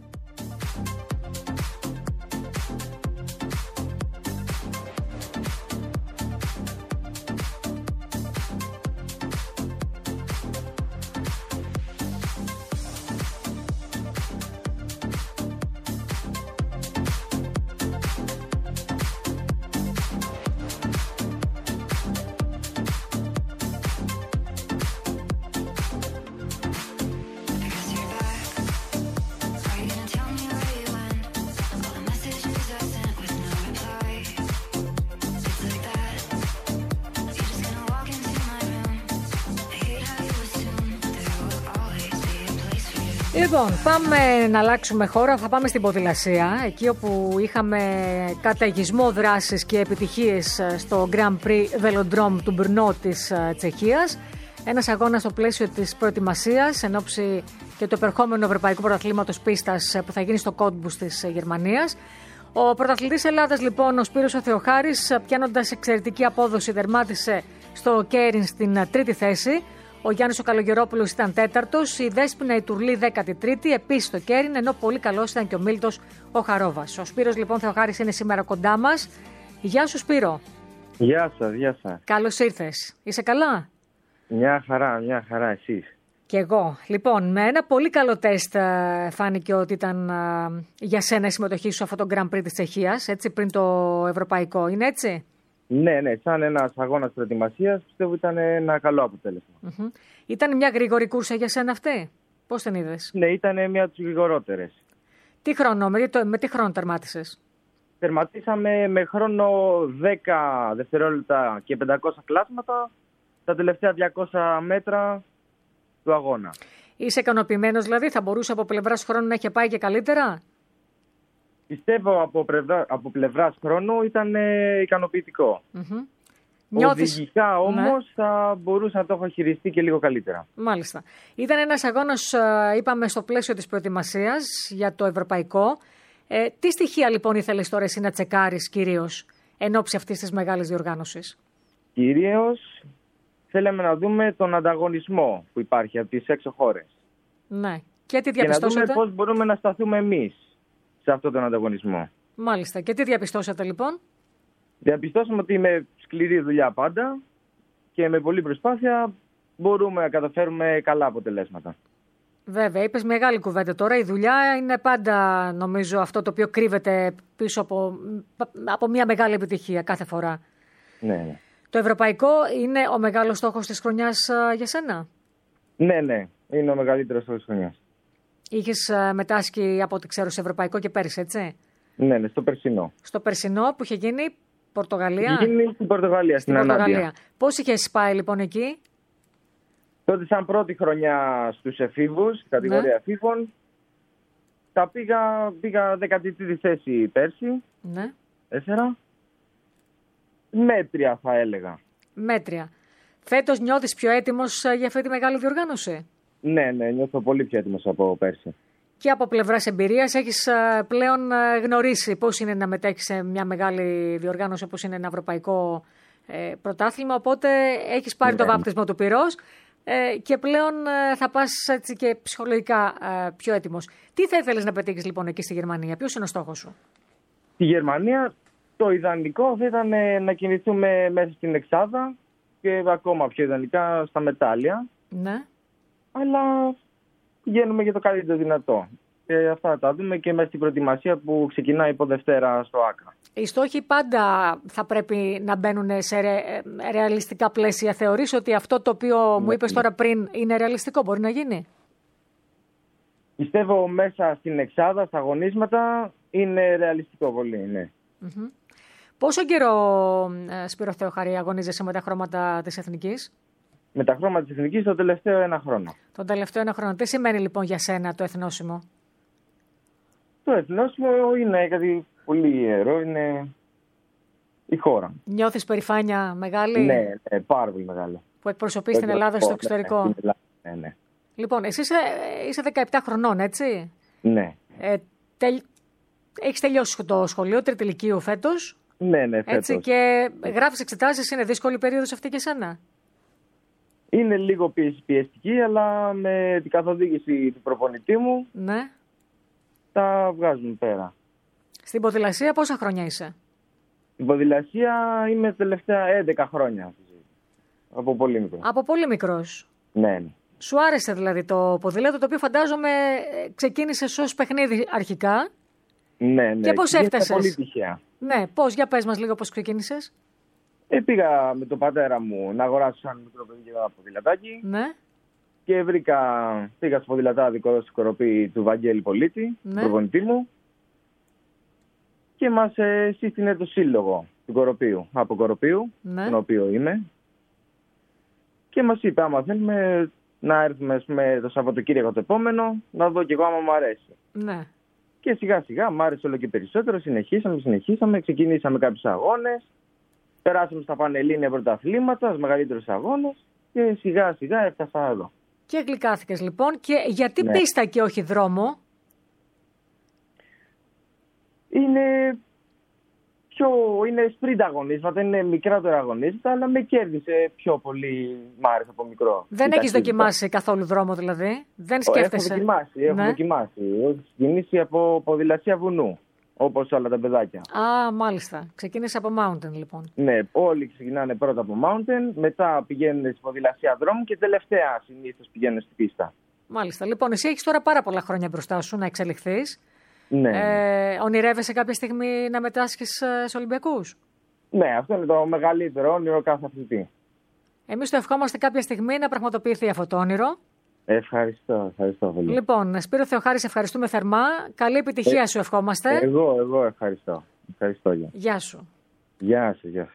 Λοιπόν, πάμε να αλλάξουμε χώρα, θα πάμε στην ποδηλασία, εκεί όπου είχαμε καταιγισμό δράσης και επιτυχίες στο Grand Prix Velodrome του Brno της Τσεχίας. Ένας αγώνας στο πλαίσιο της προετοιμασίας, εν ώψη και του επερχόμενου Ευρωπαϊκού Πρωταθλήματος Πίστας που θα γίνει στο Cottbus της Γερμανίας. Ο πρωταθλητής Ελλάδας λοιπόν, ο Σπύρος ο Θεοχάρης, πιάνοντας εξαιρετική απόδοση, δερμάτισε στο Κέριν στην τρίτη θέση. Ο Γιάννης ο Καλογερόπουλος ήταν τέταρτος, η Δέσποινα η Τουρλή δέκατη τρίτη, επίσης στο Κέριν, ενώ πολύ καλός ήταν και ο Μίλτος ο Χαρόβας. Ο Σπύρος λοιπόν Θεοχάρης είναι σήμερα κοντά μας. Γεια σου Σπύρο. Γεια σας, γεια σας. Καλώς ήρθες. Είσαι καλά? Μια χαρά, μια χαρά, εσείς? Κι εγώ. Λοιπόν, με ένα πολύ καλό τεστ φάνηκε ότι ήταν για σένα η συμμετοχή σου σε αυτό το Grand Prix της Τσεχίας, έτσι, πριν το ευρωπαϊκό. Είναι έτσι? Ναι, ναι, σαν ένας αγώνας προετοιμασίας πιστεύω ήταν ένα καλό αποτέλεσμα. Mm-hmm. Ήταν μια γρήγορη κούρσα για σένα αυτή? Πώς την είδες? Ναι, ήταν μια από τις γρηγορότερες. Τι χρόνο, με, με τι χρόνο τερμάτισες? Τερματίσαμε με χρόνο δέκα δευτερόλεπτα και πεντακόσια κλάσματα τα τελευταία διακόσια μέτρα του αγώνα. Είσαι ικανοποιημένος δηλαδή? Θα μπορούσε από πλευράς χρόνου να είχε πάει και καλύτερα? Πιστεύω από, πλευρά, από πλευράς χρόνου ήταν ε, ικανοποιητικό. Mm-hmm. Οδηγικά όμως ναι, θα μπορούσα να το έχω χειριστεί και λίγο καλύτερα. Μάλιστα. Ήταν ένας αγώνας, είπαμε, στο πλαίσιο της προετοιμασίας για το ευρωπαϊκό. Ε, τι στοιχεία λοιπόν ήθελες τώρα εσύ να τσεκάρεις κυρίως εν ώψη αυτής της μεγάλης διοργάνωσης? Κυρίως θέλαμε να δούμε τον ανταγωνισμό που υπάρχει από τις έξω χώρες. Ναι. Και τι διαπιστώσατε? Και να δούμε πώς μπορούμε να σταθούμε εμείς σε αυτόν τον ανταγωνισμό. Μάλιστα. Και τι διαπιστώσατε λοιπόν? Διαπιστώσαμε ότι με σκληρή δουλειά πάντα και με πολλή προσπάθεια μπορούμε να καταφέρουμε καλά αποτελέσματα. Βέβαια, είπες μεγάλη κουβέντα τώρα. Η δουλειά είναι πάντα, νομίζω, αυτό το οποίο κρύβεται πίσω από, από μια μεγάλη επιτυχία κάθε φορά. Ναι, ναι. Το ευρωπαϊκό είναι ο μεγάλος στόχος της χρονιάς για σένα? Ναι, ναι. Είναι ο μεγαλύτερος στόχος της χρονιάς. Είχες μετάσχει από ό,τι ξέρω σε ευρωπαϊκό και πέρυσι, έτσι? Ναι, ναι, στο περσινό. Στο περσινό που είχε γίνει Πορτογαλία. Είχε γίνει στην Πορτογαλία, στην, στην Πορτογαλία. Πώς είχες πάει λοιπόν εκεί? Τότε σαν πρώτη χρονιά στους εφήβους, κατηγορία ναι, εφήβων. Τα πήγα, πήγα δέκατη τρίτη θέση πέρσι. Ναι. Τέσσερα. Μέτρια θα έλεγα. Μέτρια. Φέτος νιώθεις πιο έτοιμος για αυτή τη μεγάλη διοργάνωση? Ναι, ναι, νιώθω πολύ πιο έτοιμος από πέρσι. Και από πλευράς εμπειρίας έχεις πλέον γνωρίσει πώς είναι να μετέχεις σε μια μεγάλη διοργάνωση όπως είναι ένα ευρωπαϊκό ε, πρωτάθλημα, οπότε έχεις πάρει ναι, το βάπτισμα του πυρός ε, και πλέον ε, θα πας έτσι και ψυχολογικά ε, πιο έτοιμος. Τι θα ήθελες να πετύχεις λοιπόν εκεί στη Γερμανία, ποιος είναι ο στόχος σου? Στη Γερμανία το ιδανικό θα ήταν να κινηθούμε μέσα στην εξάδα και ακόμα πιο ιδανικά στα μετάλλια. Ναι. Αλλά πηγαίνουμε για το καλύτερο δυνατό. και αυτά τα δούμε και μέσα στην προετοιμασία που ξεκινάει από Δευτέρα στο ΆΚΑ. Οι στόχοι πάντα θα πρέπει να μπαίνουν σε ρε, ρεαλιστικά πλαίσια. Θεωρείς ότι αυτό το οποίο ναι, μου είπες τώρα πριν είναι ρεαλιστικό, μπορεί να γίνει? Πιστεύω μέσα στην εξάδα, στα αγωνίσματα, είναι ρεαλιστικό πολύ, ναι. Mm-hmm. Πόσο καιρό, Σπύρο Θεοχαρή, αγωνίζεσαι με τα χρώματα της Εθνικής? Με τα χρώματα της Εθνικής το τελευταίο ένα χρόνο. Τον τελευταίο ένα χρόνο. Τι σημαίνει λοιπόν για σένα το εθνόσημο? Το εθνόσημο είναι κάτι πολύ ιερό, είναι η χώρα. Νιώθεις περηφάνεια μεγάλη? Ναι, ναι, πάρα πολύ μεγάλη. Που εκπροσωπείς την Ελλάδα στο εξωτερικό. Ναι, ναι, ναι, ναι. Λοιπόν, εσύ είσαι, είσαι δεκαεπτά χρονών, έτσι? Ναι. Ε, τελ... Έχεις τελειώσει το σχολείο, τρίτη λυκείου φέτος. Ναι, ναι, φέτος. Έτσι, και γράφεις εξετάσεις, είναι δύσκολη περίοδος αυτή και σένα? Είναι λίγο πιεστική, αλλά με την καθοδήγηση του προπονητή μου, ναι, τα βγάζουμε πέρα. Στην ποδηλασία πόσα χρόνια είσαι? Στην ποδηλασία είμαι τελευταία έντεκα χρόνια. Από πολύ μικρό. Από πολύ μικρός. Ναι, ναι. Σου άρεσε δηλαδή το ποδήλατο, το οποίο φαντάζομαι ξεκίνησε ως παιχνίδι αρχικά. Ναι, ναι. Και πώς έφτασες? Πολύ τυχαία. Ναι, πώς, για πες μας λίγο πώς ξεκίνησες. Ε, πήγα με τον πατέρα μου να αγοράσω σαν μικρό παιδί και ένα ποδηλατάκι. Ναι. Και βρήκα, πήγα στο ποδηλατάδικο στην Κοροπή του Βαγγέλη Πολίτη, ναι, του προπονητή μου. Και μας ε, σύστηνε το σύλλογο του Κοροπίου, από Κοροπίου, ναι, τον οποίο είμαι. Και μας είπε, άμα θέλουμε να έρθουμε με το Σαββατοκύριακο το επόμενο, να δω κι εγώ άμα μου αρέσει. Ναι. Και σιγά σιγά μου άρεσε όλο και περισσότερο, συνεχίσαμε, συνεχίσαμε, ξεκινήσαμε κάποιους αγώνες, περάσαμε στα Πανελλήνια πρωταθλήματα, στους μεγαλύτερους αγώνες και σιγά σιγά έφτασα εδώ. Και γλυκάθηκες λοιπόν. Και γιατί ναι, πίστα και όχι δρόμο? Είναι πιο, είναι σπριντ αγωνίσματα, είναι μικρά τώρα αγωνίσματα, αλλά με κέρδισε πιο πολύ, μ' άρεσε από μικρό. Δεν έχεις δοκιμάσει καθόλου δρόμο δηλαδή? Δεν σκέφτεσαι? Έχω δοκιμάσει, έχω ναι, δοκιμάσει. Έχω ξεκινήσει από ποδηλασία βουνού, όπως όλα τα παιδάκια. Α, μάλιστα. Ξεκίνησε από mountain λοιπόν. Ναι, όλοι ξεκινάνε πρώτα από mountain, μετά πηγαίνουν στη ποδηλασία δρόμου και τελευταία συνήθως πηγαίνουν στη πίστα. Μάλιστα. Λοιπόν, εσύ έχεις τώρα πάρα πολλά χρόνια μπροστά σου να εξελιχθείς. Ναι. Ε, ονειρεύεσαι κάποια στιγμή να μετάσχεις σε Ολυμπιακούς? Ναι, αυτό είναι το μεγαλύτερο όνειρο κάθε αθλητή. Εμείς το ευχόμαστε κάποια στιγμή να πραγματοποιηθεί αυτό το όνειρο. Ευχαριστώ, ευχαριστώ πολύ. Λοιπόν, Σπύρο Θεοχάρη, σε ευχαριστούμε θερμά. Καλή επιτυχία ε, σου ευχόμαστε. Εγώ, εγώ ευχαριστώ. Ευχαριστώ. Γεια, γεια σου. Γεια σου, γεια σου.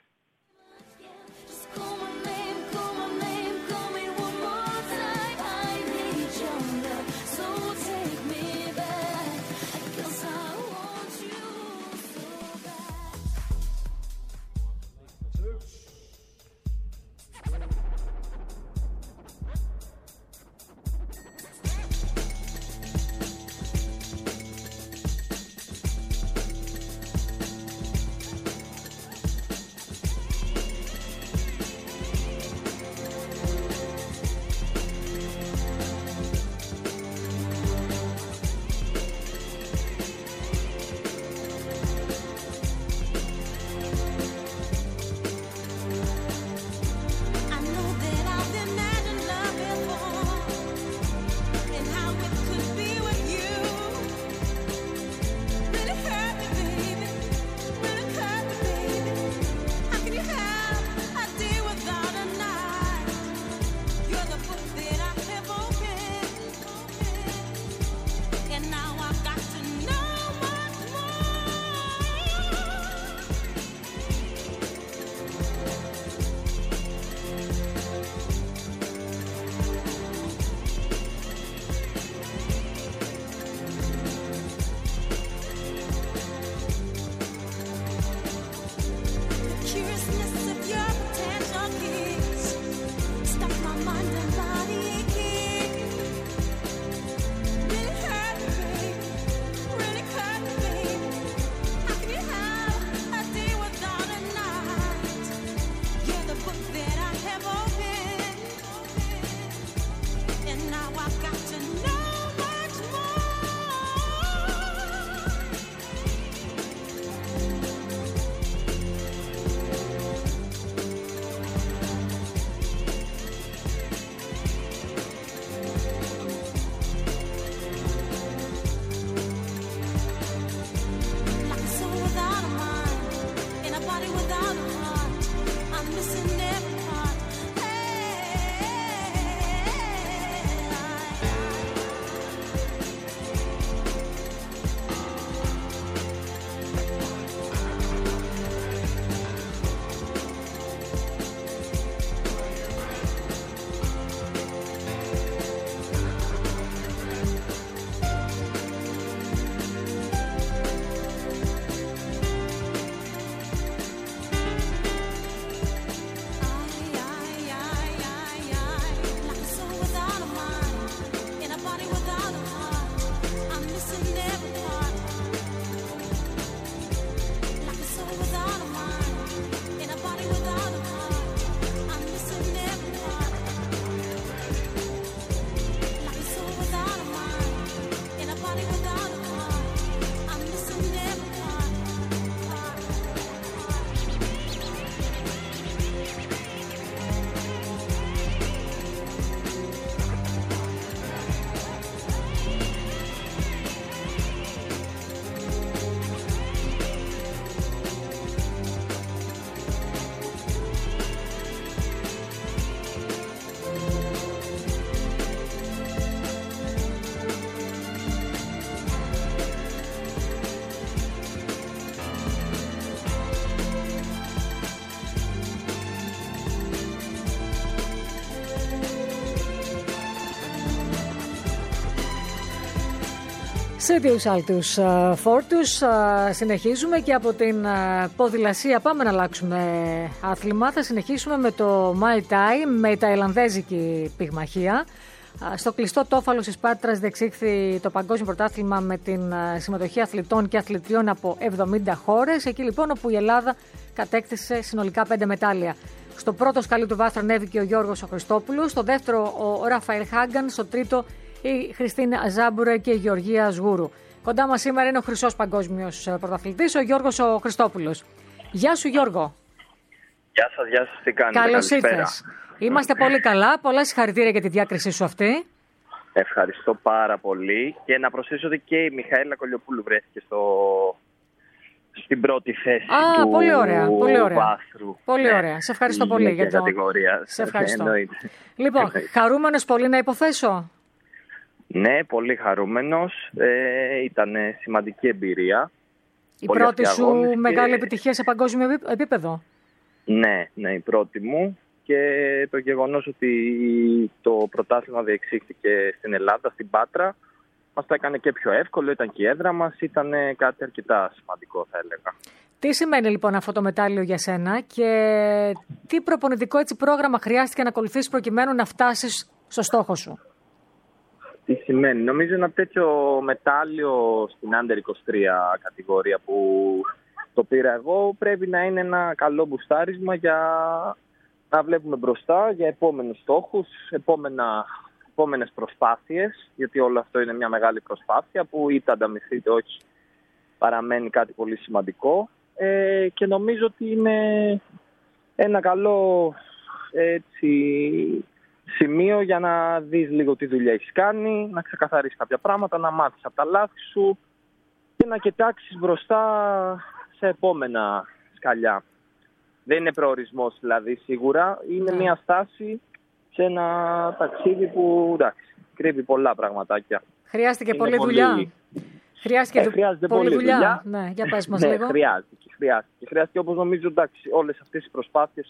Σε δύο άλλους φόρτους συνεχίζουμε και από την ποδηλασία πάμε να αλλάξουμε άθλημα. Θα συνεχίσουμε με το Muay Thai, με η ταϊλανδέζικη πυγμαχία. Στο κλειστό Τόφαλο της Πάτρας διεξήχθη το παγκόσμιο πρωτάθλημα με την συμμετοχή αθλητών και αθλητριών από εβδομήντα χώρες. Εκεί λοιπόν όπου η Ελλάδα κατέκτησε συνολικά πέντε μετάλλια. Στο πρώτο σκαλί του βάθρου ανέβηκε ο Γιώργος ο Χριστόπουλος, στο δεύτερο ο Ραφαήλ Χάγκαν, στο τρίτο η Χριστίνα Αζάμπουρε και η Γεωργία Σγούρου. Κοντά μας σήμερα είναι ο χρυσός παγκόσμιος πρωταθλητής, ο Γιώργος ο Χριστόπουλος. Γεια σου Γιώργο. Γεια σας, γεια σας, τι κάνετε? Καλώς ήρθες. Είμαστε πολύ καλά, πολλά συγχαρητήρια για τη διάκρισή σου αυτή. Ευχαριστώ πάρα πολύ και να προσθέσω ότι και η Μιχαήλα Κολιοπούλου βρέθηκε στο... στην πρώτη θέση Α, του πολύ ωραία, πολύ ωραία. βάθρου. Πολύ ωραία, σε ευχαριστώ πολύ για την το... κατηγορία. Σε ευχαριστώ. Εννοείται. Λοιπόν, Εννοείται. χαρούμενος πολύ να υποθέσω. Ναι, πολύ χαρούμενος. Ε, ήταν σημαντική εμπειρία. Η Πολύ πρώτη αυτοί σου αγώνες και- μεγάλη επιτυχία σε παγκόσμιο επί- επίπεδο. Ναι, ναι, η πρώτη μου. Και το γεγονός ότι το πρωτάθλημα διεξήχθηκε στην Ελλάδα, στην Πάτρα, μας το έκανε και πιο εύκολο, ήταν και η έδρα μας, ήταν κάτι αρκετά σημαντικό θα έλεγα. Τι σημαίνει λοιπόν αυτό το μετάλλιο για σένα και τι προπονητικό έτσι πρόγραμμα χρειάστηκε να ακολουθήσεις προκειμένου να φτάσεις στο στόχο σου? Τι σημαίνει? Νομίζω ένα τέτοιο μετάλλιο στην Under είκοσι τρία κατηγορία που το πήρα εγώ πρέπει να είναι ένα καλό μπουστάρισμα για να βλέπουμε μπροστά για επόμενους στόχους, επόμενα, επόμενες προσπάθειες, γιατί όλο αυτό είναι μια μεγάλη προσπάθεια που είτε ανταμυφθείτε όχι παραμένει κάτι πολύ σημαντικό ε, και νομίζω ότι είναι ένα καλό έτσι, σημείο για να δεις λίγο τι δουλειά έχεις κάνει, να ξεκαθαρίσεις κάποια πράγματα, να μάθεις από τα λάθη σου και να κοιτάξεις μπροστά σε επόμενα σκαλιά. Δεν είναι προορισμός δηλαδή σίγουρα, είναι Ναι. μια στάση σε ένα ταξίδι που εντάξει, κρύβει πολλά πραγματάκια. Χρειάστηκε Είναι πολλή πολύ- δουλειά. Χρειάστηκε Ε, δου- χρειάζεται πολλή πολλή δουλειά. δουλειά. Ναι, για πες μας Ναι, λίγο. χρειάστηκε, χρειάστηκε. Χρειάστηκε όπως νομίζω εντάξει, όλες αυτές οι προσπάθειες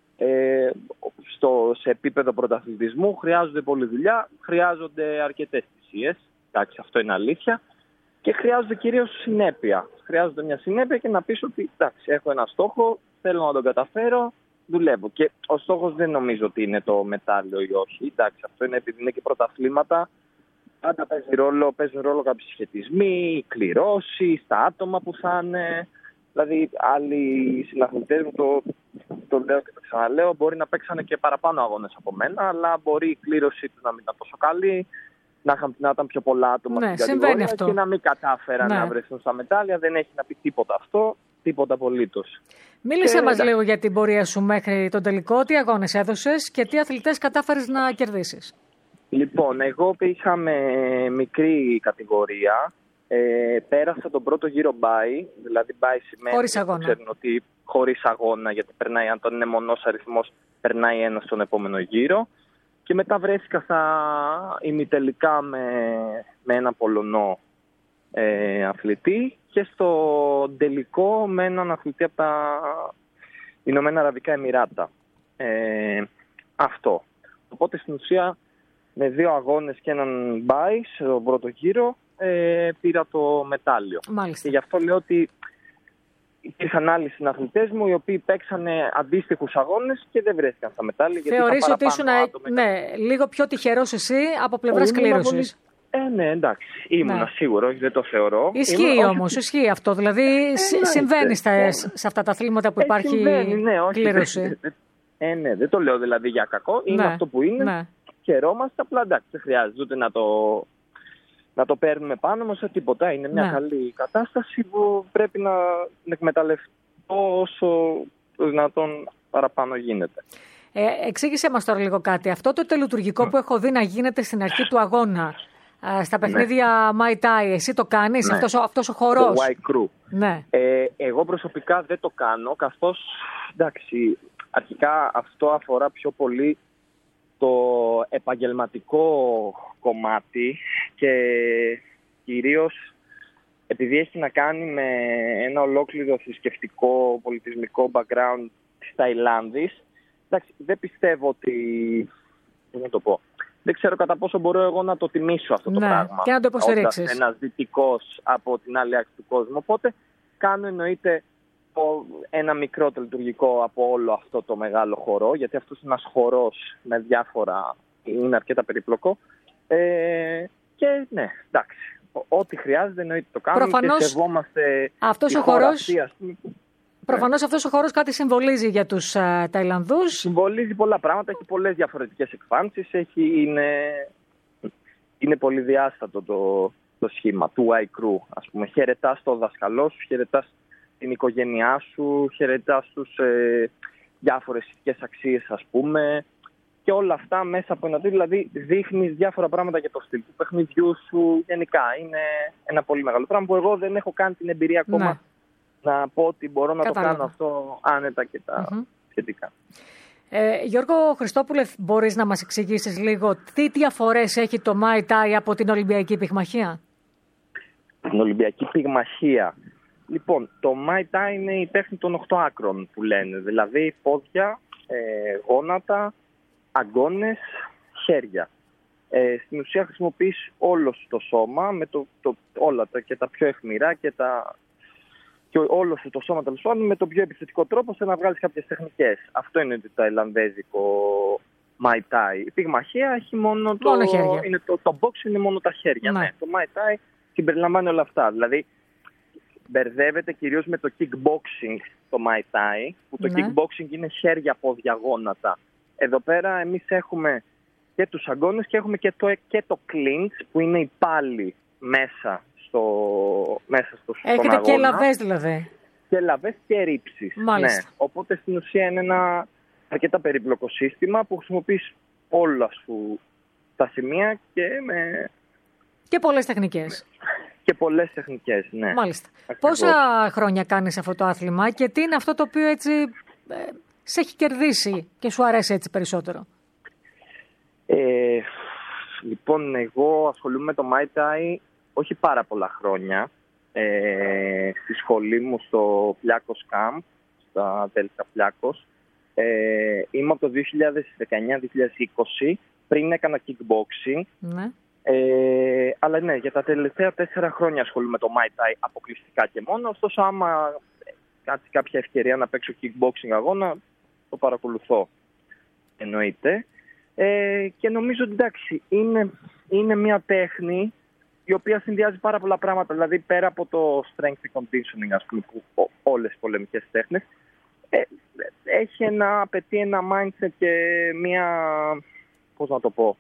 ε, στο, σε επίπεδο πρωταθλητισμού χρειάζονται πολλή δουλειά, χρειάζονται αρκετές θυσίες, εντάξει αυτό είναι αλήθεια και χρειάζονται κυρίως συνέπεια. Χρειάζονται μια συνέπεια και να πεις ότι εντάξει έχω ένα στόχο, θέλω να τον καταφέρω, δουλεύω. Και ο στόχος δεν νομίζω ότι είναι το μετάλλιο ή όχι, εντάξει αυτό είναι επειδή είναι και πρωταθλήματα. Πάντα παίζει ρόλο, παίζουν ρόλο κάποιοι σχετισμοί, οι κληρώσεις, τα άτομα που θα είναι. Δηλαδή, άλλοι συναθλητές μου, το, το λέω και το ξαναλέω, μπορεί να παίξανε και παραπάνω αγώνες από μένα, αλλά μπορεί η κλήρωσή του να μην ήταν τόσο καλή, να, είχαν, να ήταν πιο πολλά άτομα Ναι, στην συμβαίνει κατηγορία αυτό. και να μην κατάφεραν Ναι. να βρεθούν στα μετάλλια. Δεν έχει να πει τίποτα αυτό, τίποτα απολύτως. Μίλησε Και, μας εντάξει. λίγο για την πορεία σου μέχρι τον τελικό, τι αγώνες έδωσες και τι αθλητές κατάφερες να κερδίσεις. Λοιπόν, εγώ είχα με μικρή κατηγορία. Ε, πέρασα τον πρώτο γύρο bye, δηλαδή bye σημαίνει Χωρίς που αγώνα. ξέρουν ότι χωρίς αγώνα, γιατί περνάει, αν τον είναι μονός αριθμός, περνάει ένα στον επόμενο γύρο. Και μετά βρέθηκα στα ημιτελικά με, με ένα Πολωνό ε, αθλητή και στο τελικό με έναν αθλητή από τα Ηνωμένα Αραβικά Εμιράτα. Ε, αυτό. Οπότε στην ουσία με δύο αγώνες και έναν bye στον πρώτο γύρο ε, πήρα το μετάλλιο. Μάλιστα. Και γι' αυτό λέω ότι υπήρχαν άλλοι συναθλητές μου οι οποίοι παίξανε αντίστοιχους αγώνες και δεν βρέθηκαν στα μετάλλια. γιατί Θεωρείς είχαν ότι ήσουν παραπάνω άτομα. ναι, λίγο πιο τυχερός εσύ από πλευράς Ήμουνα κλήρωσης. πολύ- Ε, ναι, εντάξει. Ήμουνα Ναι. σίγουρο, όχι, δεν το θεωρώ. Ισχύει Ήμουνα- όχι όμως, ισχύει αυτό. Δηλαδή σ- εννοείται. συμβαίνει στα, Ε, σε αυτά τα αθλήματα που Ε, υπάρχει συμβαίνει, ναι, όχι, κλήρωση. δεν- δεν- Ε, ναι, δεν το λέω δηλαδή για κακό. Είναι Ναι, αυτό που είναι. ναι. Χαιρόμαστε, απλά εντάξει, δεν χρειάζεται ούτε να το, να το παίρνουμε πάνω μας, σε τίποτα. Είναι μια Ναι. καλή κατάσταση που πρέπει να εκμεταλλευτώ όσο το δυνατόν παραπάνω γίνεται. Ε, εξήγησέ μας τώρα λίγο κάτι. Αυτό το τελετουργικό που έχω δει να γίνεται στην αρχή του αγώνα, α, στα παιχνίδια Muay Thai, εσύ το κάνεις, Ναι. αυτός, ο- αυτός ο Το χορός? Y Crew. Ναι. Ε, εγώ προσωπικά δεν το κάνω, καθώς εντάξει, αρχικά αυτό αφορά πιο πολύ το επαγγελματικό κομμάτι και κυρίως επειδή έχει να κάνει με ένα ολόκληρο θρησκευτικό πολιτισμικό background της Ταϊλάνδης. Εντάξει, δεν πιστεύω ότι, πώς να το πω, δεν ξέρω κατά πόσο μπορώ εγώ να το τιμήσω αυτό το Ναι, πράγμα. και να το υποστηρίξεις. Όντας ένας δυτικός από την άλλη άκρη του κόσμου. Οπότε κάνω εννοείται το- ένα μικρό τελετουργικό από όλο αυτό το μεγάλο χορό, γιατί αυτός είναι ένας χορός με διάφορα, είναι αρκετά περιπλοκό. Ε, και ναι, εντάξει. Ό- Ό,τι χρειάζεται εννοείται το κάνουμε Προφανώς, και σεβόμαστε αυτός τη ο χώρα χορός- αυτή, ας πούμε, που Προφανώς αυτός ο χώρος κάτι συμβολίζει για τους ε, Ταϊλανδούς. συμβολίζει πολλά πράγματα, έχει πολλές διαφορετικές εκφάνσεις, έχει, είναι, είναι πολυδιάστατο το, το σχήμα του iCrew. Ας πούμε, χαιρετάς το δασκαλό σου, χαιρετάς την οικογένειά σου, χαιρετάς τους ε, διάφορες ηθικές αξίες, ας πούμε, και όλα αυτά μέσα από ένα τρίτο, δηλαδή δείχνεις διάφορα πράγματα για το στυλ του παιχνιδιού σου. Γενικά είναι ένα πολύ μεγάλο πράγμα που εγώ δεν έχω κάνει την εμπειρία ακόμα Ναι. να πω ότι μπορώ να Κατάλαβα. το κάνω αυτό άνετα και τα Μμμ. σχετικά. Ε, Γιώργο Χριστόπουλε, μπορείς να μας εξηγήσεις λίγο τι διαφορές έχει το Muay Thai από την Ολυμπιακή Πυγμαχία? Την Ολυμπιακή Πυγμαχία. Λοιπόν, το Muay Thai είναι η τέχνη των οκτώ άκρων που λένε. Δηλαδή πόδια, ε, γόνατα, αγκώνες, χέρια. Ε, στην ουσία χρησιμοποιείς όλο σου το σώμα, με το, το, όλα τα, και τα πιο αιχμηρά και, τα, και όλο σου το σώμα τέλος πάντων με τον πιο επιθετικό τρόπο, ώστε να βγάλεις κάποιες τεχνικές. Αυτό είναι το ταϊλανδέζικο Muay Thai. Η πυγμαχία έχει μόνο το, Μόνο χέρια. είναι το, το box είναι μόνο τα χέρια. Ναι. Ναι. Το Muay Thai συμπεριλαμβάνει όλα αυτά. Δηλαδή μπερδεύεται κυρίως με το kickboxing το Muay Thai, που το Ναι. kickboxing είναι χέρια, πόδια, γόνατα. Εδώ πέρα εμείς έχουμε και τους αγκώνες και έχουμε και το, και το clinch, που είναι η πάλη μέσα στο, μέσα στο στον Έχετε αγώνα. και λαβές δηλαδή. Και λαβές και ρήψεις. Μάλιστα. Ναι. Οπότε στην ουσία είναι ένα αρκετά περίπλοκο σύστημα που χρησιμοποιείς όλα σου τα σημεία και, με... Και πολλές τεχνικές. και πολλές τεχνικές. Ναι. Μάλιστα. Ακριβώς. Πόσα χρόνια κάνεις αυτό το άθλημα και τι είναι αυτό το οποίο έτσι ε, σε έχει κερδίσει και σου αρέσει έτσι περισσότερο? Ε, λοιπόν, εγώ ασχολούμαι με το Muay Thai όχι πάρα πολλά χρόνια. Ε, στη σχολή μου στο Πλιάκος Camp, στα Δέλτα Πλιάκος. Ε, είμαι από το δύο χιλιάδες δεκαεννιά δύο χιλιάδες είκοσι, πριν έκανα kickboxing. Ναι. Ε, αλλά ναι, για τα τελευταία τέσσερα χρόνια ασχολούμαι με το Muay Thai αποκλειστικά και μόνο. Ωστόσο, άμα κάτσει κάποια ευκαιρία να παίξω kickboxing αγώνα, το παρακολουθώ. Εννοείται. Ε, και νομίζω ότι εντάξει, είναι, είναι μια τέχνη η οποία συνδυάζει πάρα πολλά πράγματα. Δηλαδή, πέρα από το strength and conditioning, ας πούμε, που ό, όλες οι πολεμικές τέχνες, ε, έχει ένα, απαιτεί ένα mindset και μια, πώς να το πω,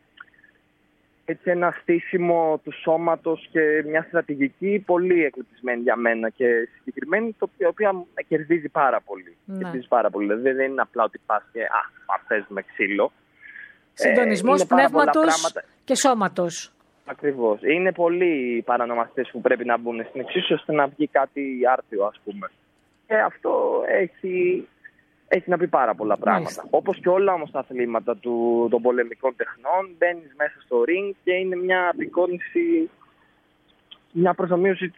έτσι ένα στήσιμο του σώματος και μια στρατηγική πολύ εκλεπτισμένη για μένα και συγκεκριμένη, το οποίο, η οποία με κερδίζει πάρα πολύ. Ναι. Κερδίζει πάρα πολύ. Δηλαδή, δεν είναι απλά ότι πας και α, α, παίζουμε ξύλο. Συντονισμός είναι πάρα πολλά πνεύματος πράγματα. και σώματος. Ακριβώς. Είναι πολλοί παρανομαστές που πρέπει να μπουν στην εξίσου ώστε να βγει κάτι άρτιο, ας πούμε. Και αυτό έχει, έχει να πει πάρα πολλά πράγματα. Μάλιστα. Όπως και όλα όμως τα αθλήματα του, των πολεμικών τεχνών, μπαίνεις μέσα στο ring και είναι μια απεικόνηση, μια προσωμείωση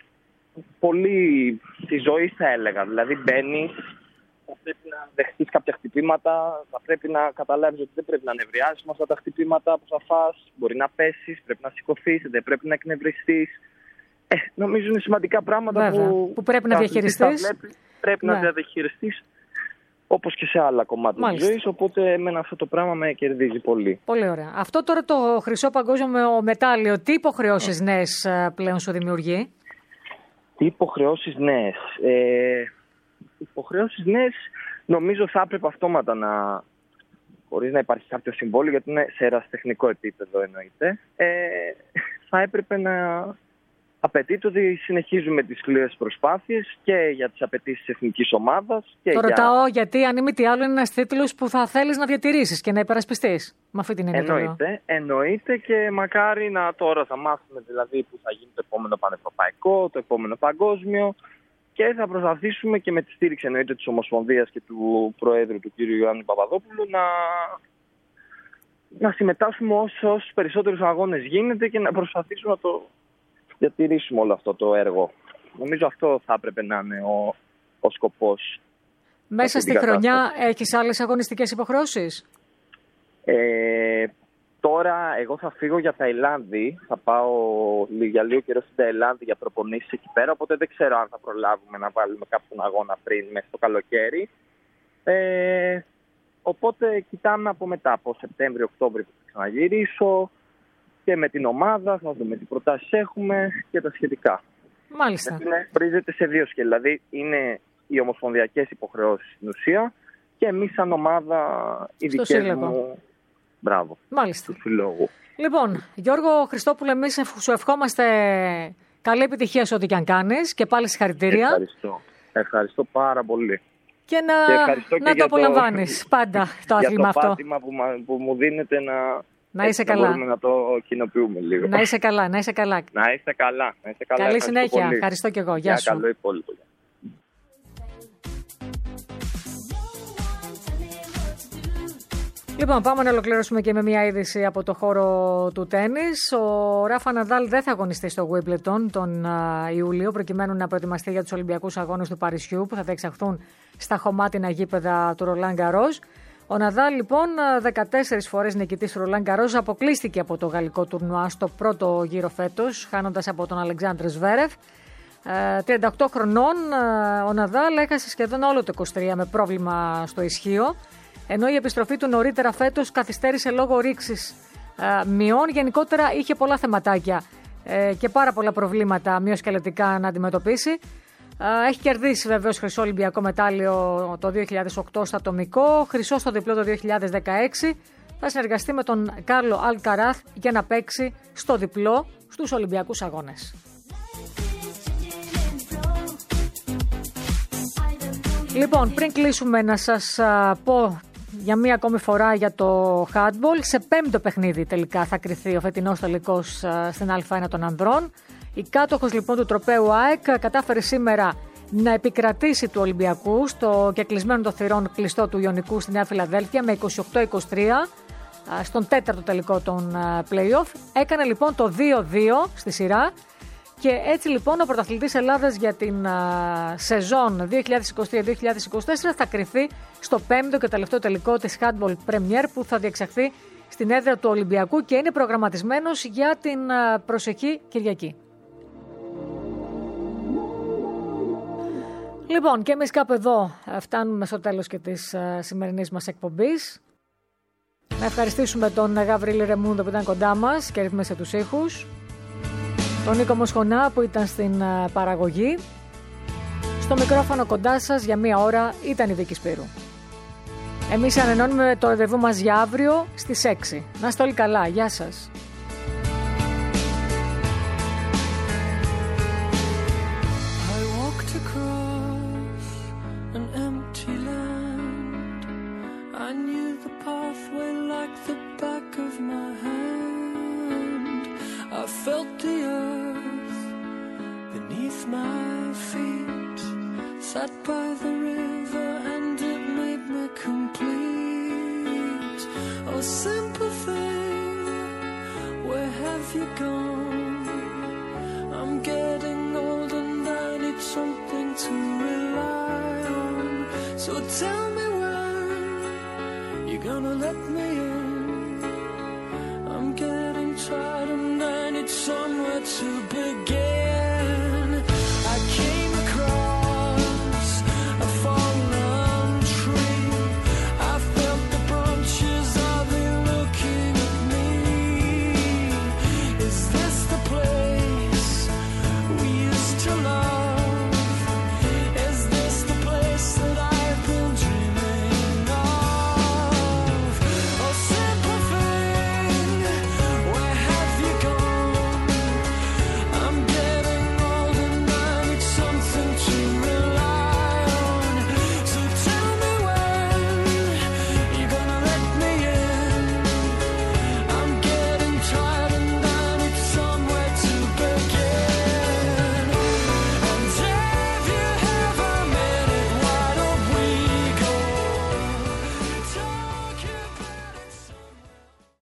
πολύ της ζωής, θα έλεγα. Δηλαδή μπαίνεις, θα πρέπει να δεχτείς κάποια χτυπήματα, θα πρέπει να καταλάβεις ότι δεν πρέπει να νευριάσεις με αυτά τα χτυπήματα που θα φας, μπορεί να πέσεις, πρέπει να σηκωθείς, δεν πρέπει να εκνευριστείς. Ε, νομίζω είναι σημαντικά πράγματα Βέβαια, που, που πρέπει να καθώς διαχειριστείς. τα βλέπεις, πρέπει Ναι. να τα διαχειριστείς όπως και σε άλλα κομμάτια Μάλιστα. της ζωής, οπότε εμένα αυτό το πράγμα με κερδίζει πολύ. Πολύ ωραία. Αυτό τώρα το χρυσό παγκόσμιο μετάλλιο, τι υποχρεώσεις νέες ε, πλέον σου δημιουργεί? Τι υποχρεώσεις νέες. Ε, υποχρεώσεις νέες νομίζω θα έπρεπε αυτόματα να, χωρίς να υπάρχει κάποιο συμβόλαιο, γιατί είναι σε ερασιτεχνικό επίπεδο εννοείται, ε, θα έπρεπε να απαιτείται ότι συνεχίζουμε τις σκληρές προσπάθειες και για τις απαιτήσεις της εθνικής ομάδας. Και Το για... ρωτάω γιατί αν μη τι άλλο είναι ένας τίτλος που θα θέλεις να διατηρήσεις και να υπερασπιστείς. Με αυτή την έννοια το λέω. Εννοείται, εννοείται και μακάρι να τώρα θα μάθουμε δηλαδή που θα γίνει το επόμενο πανευρωπαϊκό, το επόμενο παγκόσμιο και θα προσπαθήσουμε και με τη στήριξη εννοείται της Ομοσπονδίας και του Προέδρου του κ. Ιωάννη Παπαδόπουλου να, να συμμετάσχουμε όσους περισσότερους αγώνες γίνεται και να προσπαθήσουμε να το διατηρήσουμε όλο αυτό το έργο. Νομίζω αυτό θα έπρεπε να είναι ο, ο σκοπός. Μέσα αυτή στη την χρονιά κατάσταση. έχεις άλλες αγωνιστικές υποχρεώσεις? Ε, Τώρα εγώ θα φύγω για Ταϊλάνδη. Θα πάω για λίγο καιρό στην Ταϊλάνδη για προπονήσεις εκεί πέρα. Οπότε δεν ξέρω αν θα προλάβουμε να βάλουμε κάποιον αγώνα πριν μέσα στο καλοκαίρι. Ε, οπότε κοιτάμε από μετά, από Σεπτέμβριο-Οκτώβριο που θα ξαναγυρίσω. Και με την ομάδα θα δούμε τι προτάσεις έχουμε και τα σχετικά. Μάλιστα. Είναι, πρίζεται σε δύο σκέλη. Δηλαδή είναι οι ομοσπονδιακές υποχρεώσεις στην ουσία και εμείς σαν ομάδα οι δικές μου. Μπράβο. Μάλιστα. Του συλλόγου. Λοιπόν, Γιώργο Χριστόπουλε, εμείς σου ευχόμαστε καλή επιτυχία σε ό,τι και αν κάνεις και πάλι συγχαρητήρια. Ευχαριστώ. Ευχαριστώ πάρα πολύ. Και να, και να το απολαμβάνεις πάντα το άθλημα αυτό. Για το πάτημα που, που μου δίνετε να, να είσαι να καλά. μπορούμε να το κοινοποιούμε λίγο. Να είσαι καλά, να είσαι καλά. Να είστε καλά. Να είστε καλά. Καλή συνέχεια. Πολύ. Ευχαριστώ και εγώ. Γεια Για σου. καλό υπόλοιπο. Λοιπόν, πάμε να ολοκληρώσουμε και με μια είδηση από το χώρο του τένις. Ο Ράφα Ναδάλ δεν θα αγωνιστεί στο Wimbledon τον uh, Ιούλιο, προκειμένου να προετοιμαστεί για τους Ολυμπιακούς Αγώνες του Παρισιού, που θα διεξαχθούν στα χωμάτινα γήπεδα του Ρολάν Γκαρός. Ο Ναδάλ, λοιπόν, δεκατέσσερις φορές νικητής του Ρολάν Γκαρός, αποκλείστηκε από το γαλλικό τουρνουά στο πρώτο γύρο φέτος, χάνοντας από τον Αλεξάνδρ Σβέρεφ. τριάντα οκτώ χρονών, ο Ναδάλ έχασε σχεδόν όλο το είκοσι τρία με πρόβλημα στο ισχύο. Ενώ η επιστροφή του νωρίτερα φέτος καθυστέρησε λόγω ρήξης ε, μειών. Γενικότερα είχε πολλά θεματάκια ε, και πάρα πολλά προβλήματα μυοσκελετικά να αντιμετωπίσει. Ε, έχει κερδίσει βεβαίως χρυσό Ολυμπιακό μετάλλιο το δύο χιλιάδες οκτώ στο ατομικό, χρυσό στο διπλό το δύο χιλιάδες δεκαέξι. Θα συνεργαστεί με τον Κάρλο Αλκαράθ για να παίξει στο διπλό στους Ολυμπιακούς Αγώνες. Λοιπόν, πριν κλείσουμε να σας α, πω για μία ακόμη φορά για το handball. Σε πέμπτο παιχνίδι τελικά θα κριθεί ο φετινός τελικός στην Α1 των ανδρών. Η κάτοχος λοιπόν του τροπαίου ΑΕΚ κατάφερε σήμερα να επικρατήσει του Ολυμπιακού στο κεκλεισμένο των θυρών κλειστό του Ιωνικού στη Νέα Φιλαδέλφια με είκοσι οκτώ είκοσι τρία στον τέταρτο τελικό των play-off. Έκανε λοιπόν το δύο δύο στη σειρά. Και έτσι λοιπόν ο πρωταθλητής Ελλάδας για την α, σεζόν δύο χιλιάδες είκοσι τρία δύο χιλιάδες είκοσι τέσσερα θα κριθεί στο πέμπτο και τελευταίο τελικό της Handball Premier που θα διεξαχθεί στην έδρα του Ολυμπιακού και είναι προγραμματισμένος για την α, προσεχή Κυριακή. Λοιπόν, και εμείς κάπου εδώ φτάνουμε στο τέλος και της α, σημερινής μας εκπομπής. Να ευχαριστήσουμε τον Γαβρίλη Ρεμούντο που ήταν κοντά μας και ρυθμίσε τους ήχους. Τον Νίκο Μοσχονά που ήταν στην παραγωγή. Στο μικρόφωνο κοντά σας για μία ώρα ήταν η Βίκη Σπύρου. Εμείς ανενώνουμε το ραντεβού μας για αύριο στις έξι. Να είστε όλοι καλά. Γεια σας. I walked across an empty land. I knew the pathway like the back of my hand. I felt the earth beneath my feet. Sat by the river and it made me complete. Oh, simple thing, where have you gone? I'm getting old and I need something to rely on. So tell me when you're gonna let me in. I'm getting tired and I need somewhere to begin.